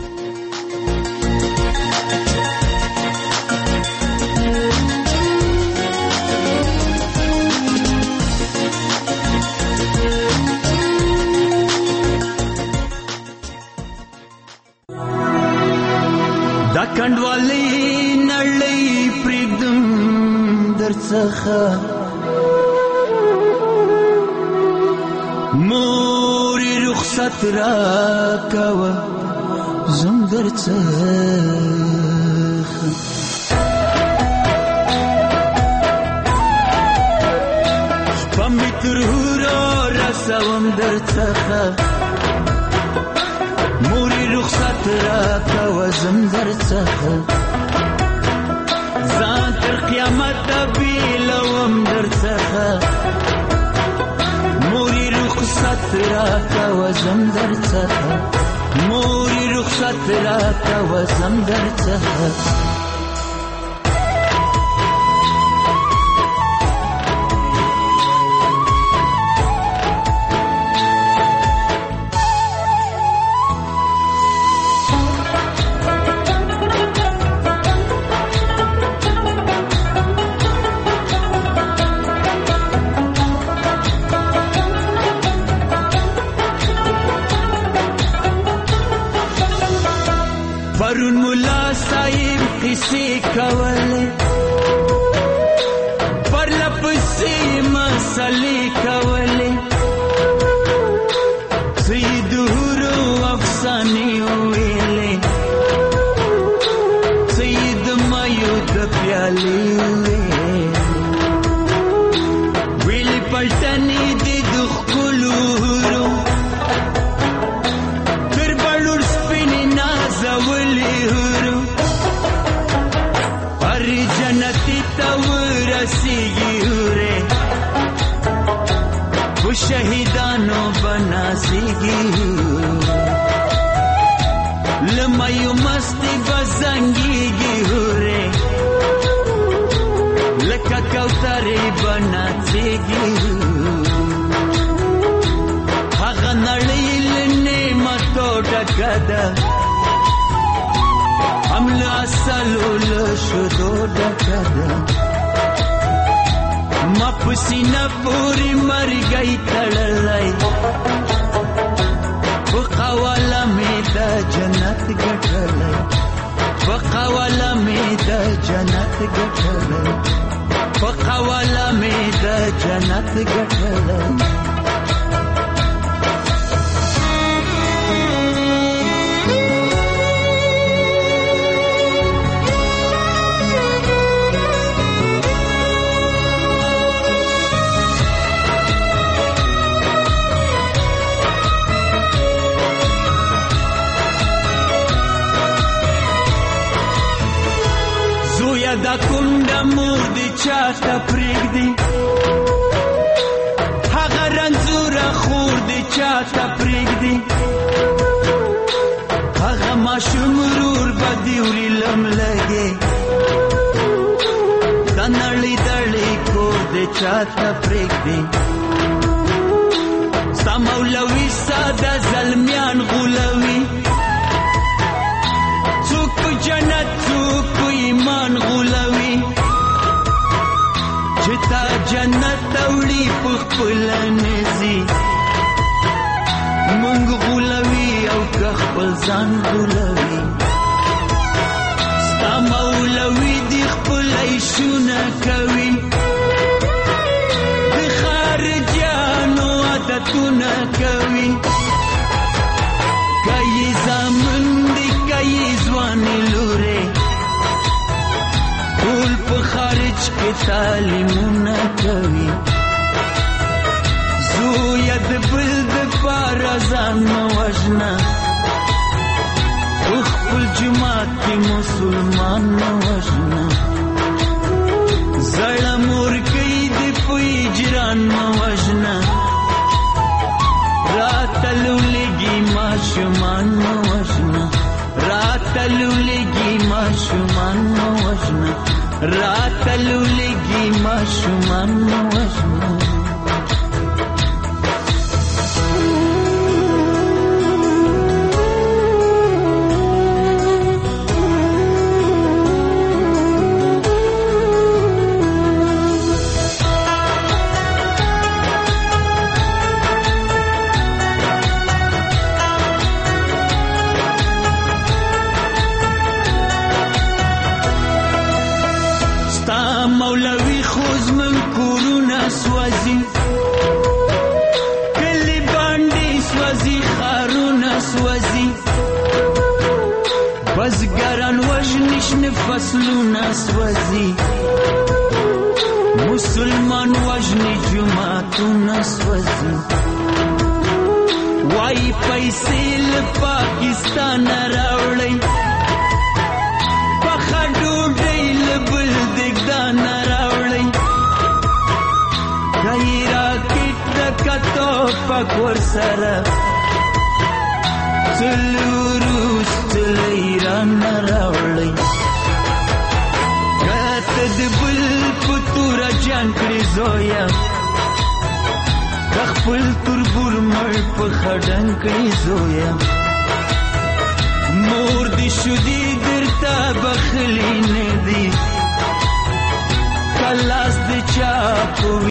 دا کندوالی نړۍ پرېږدم درڅخه رخصت را کوه زم درڅخه پمی ترهورو رسوم درڅخه موری رخصت را کوه زم درڅخه ځان تر قیامت بیلوم درڅخه موری رخصت را کوه زم درڅخه موری رخصت را کوه زم درڅخه پرون ملا صاحب قصې کولې پرله پسې مسلې کولې سید هورو افسانې ویلې سید مایو د پیالې ویلې پلټنې دې د ښکلو هورو शहीदानो बनासीगी लमायु मस्ती बजंगीगी हुरे लका कौतरे बनासीगी हागा नड़ील नेमतो डकदा हमला सलूल शुदो डकदा मपसीना पूरी मर गई तड़लाई बकावाला में द जन्नत गठलाई बकावाला में द जन्नत गठलाई बकावाला में द जन्नत गठलाई دا کونډه مور دې چاته پرېږدي هغه رنځوره خور دې چاته پرېږدي هغه ماشوم ورور به دې وړي لملګې دا نړۍ دړې کور دې چاته پرېږدي ستا مولوي ساده زلمیان غولوي څوک په جنت څوک په ایمان غولوي چې تا جنت اوړي په خپل نزي مونږ غولوي او که خپل ځان غولوي ستا مولوي دې خپل عیشونه کوي د خارجیانو عادتونه کوي که یې زامن دي که یې ځوانې لورې ټول په خارج کې تعلیمونه کوي زویه د بل دپاره ځان مه وژنه په خپل جومات کې مسلمان مه وژنه زړه مورکۍ دې په اجران مه وژنه راته لولېږي ماشومان مه وژنه راته لولېږي ماشومان مه وژنه راته لولېږي ماشومان مه وژنه مولوی خوز من کورونه سو فصلونه سوځي مسلمان وجني جماعتونه سوځي وای پیسې له پاکستان راوړی په خډوډۍ له بل دګدان راوړی غي راکټ کتو پک ور سره چلوروس چل ایران راوړی کته د بل پتور جان کړی زویا خپل تربور مړ په خډنګ کړی زویا مور دې شودي درته بخلی نه دی کلاس دې چا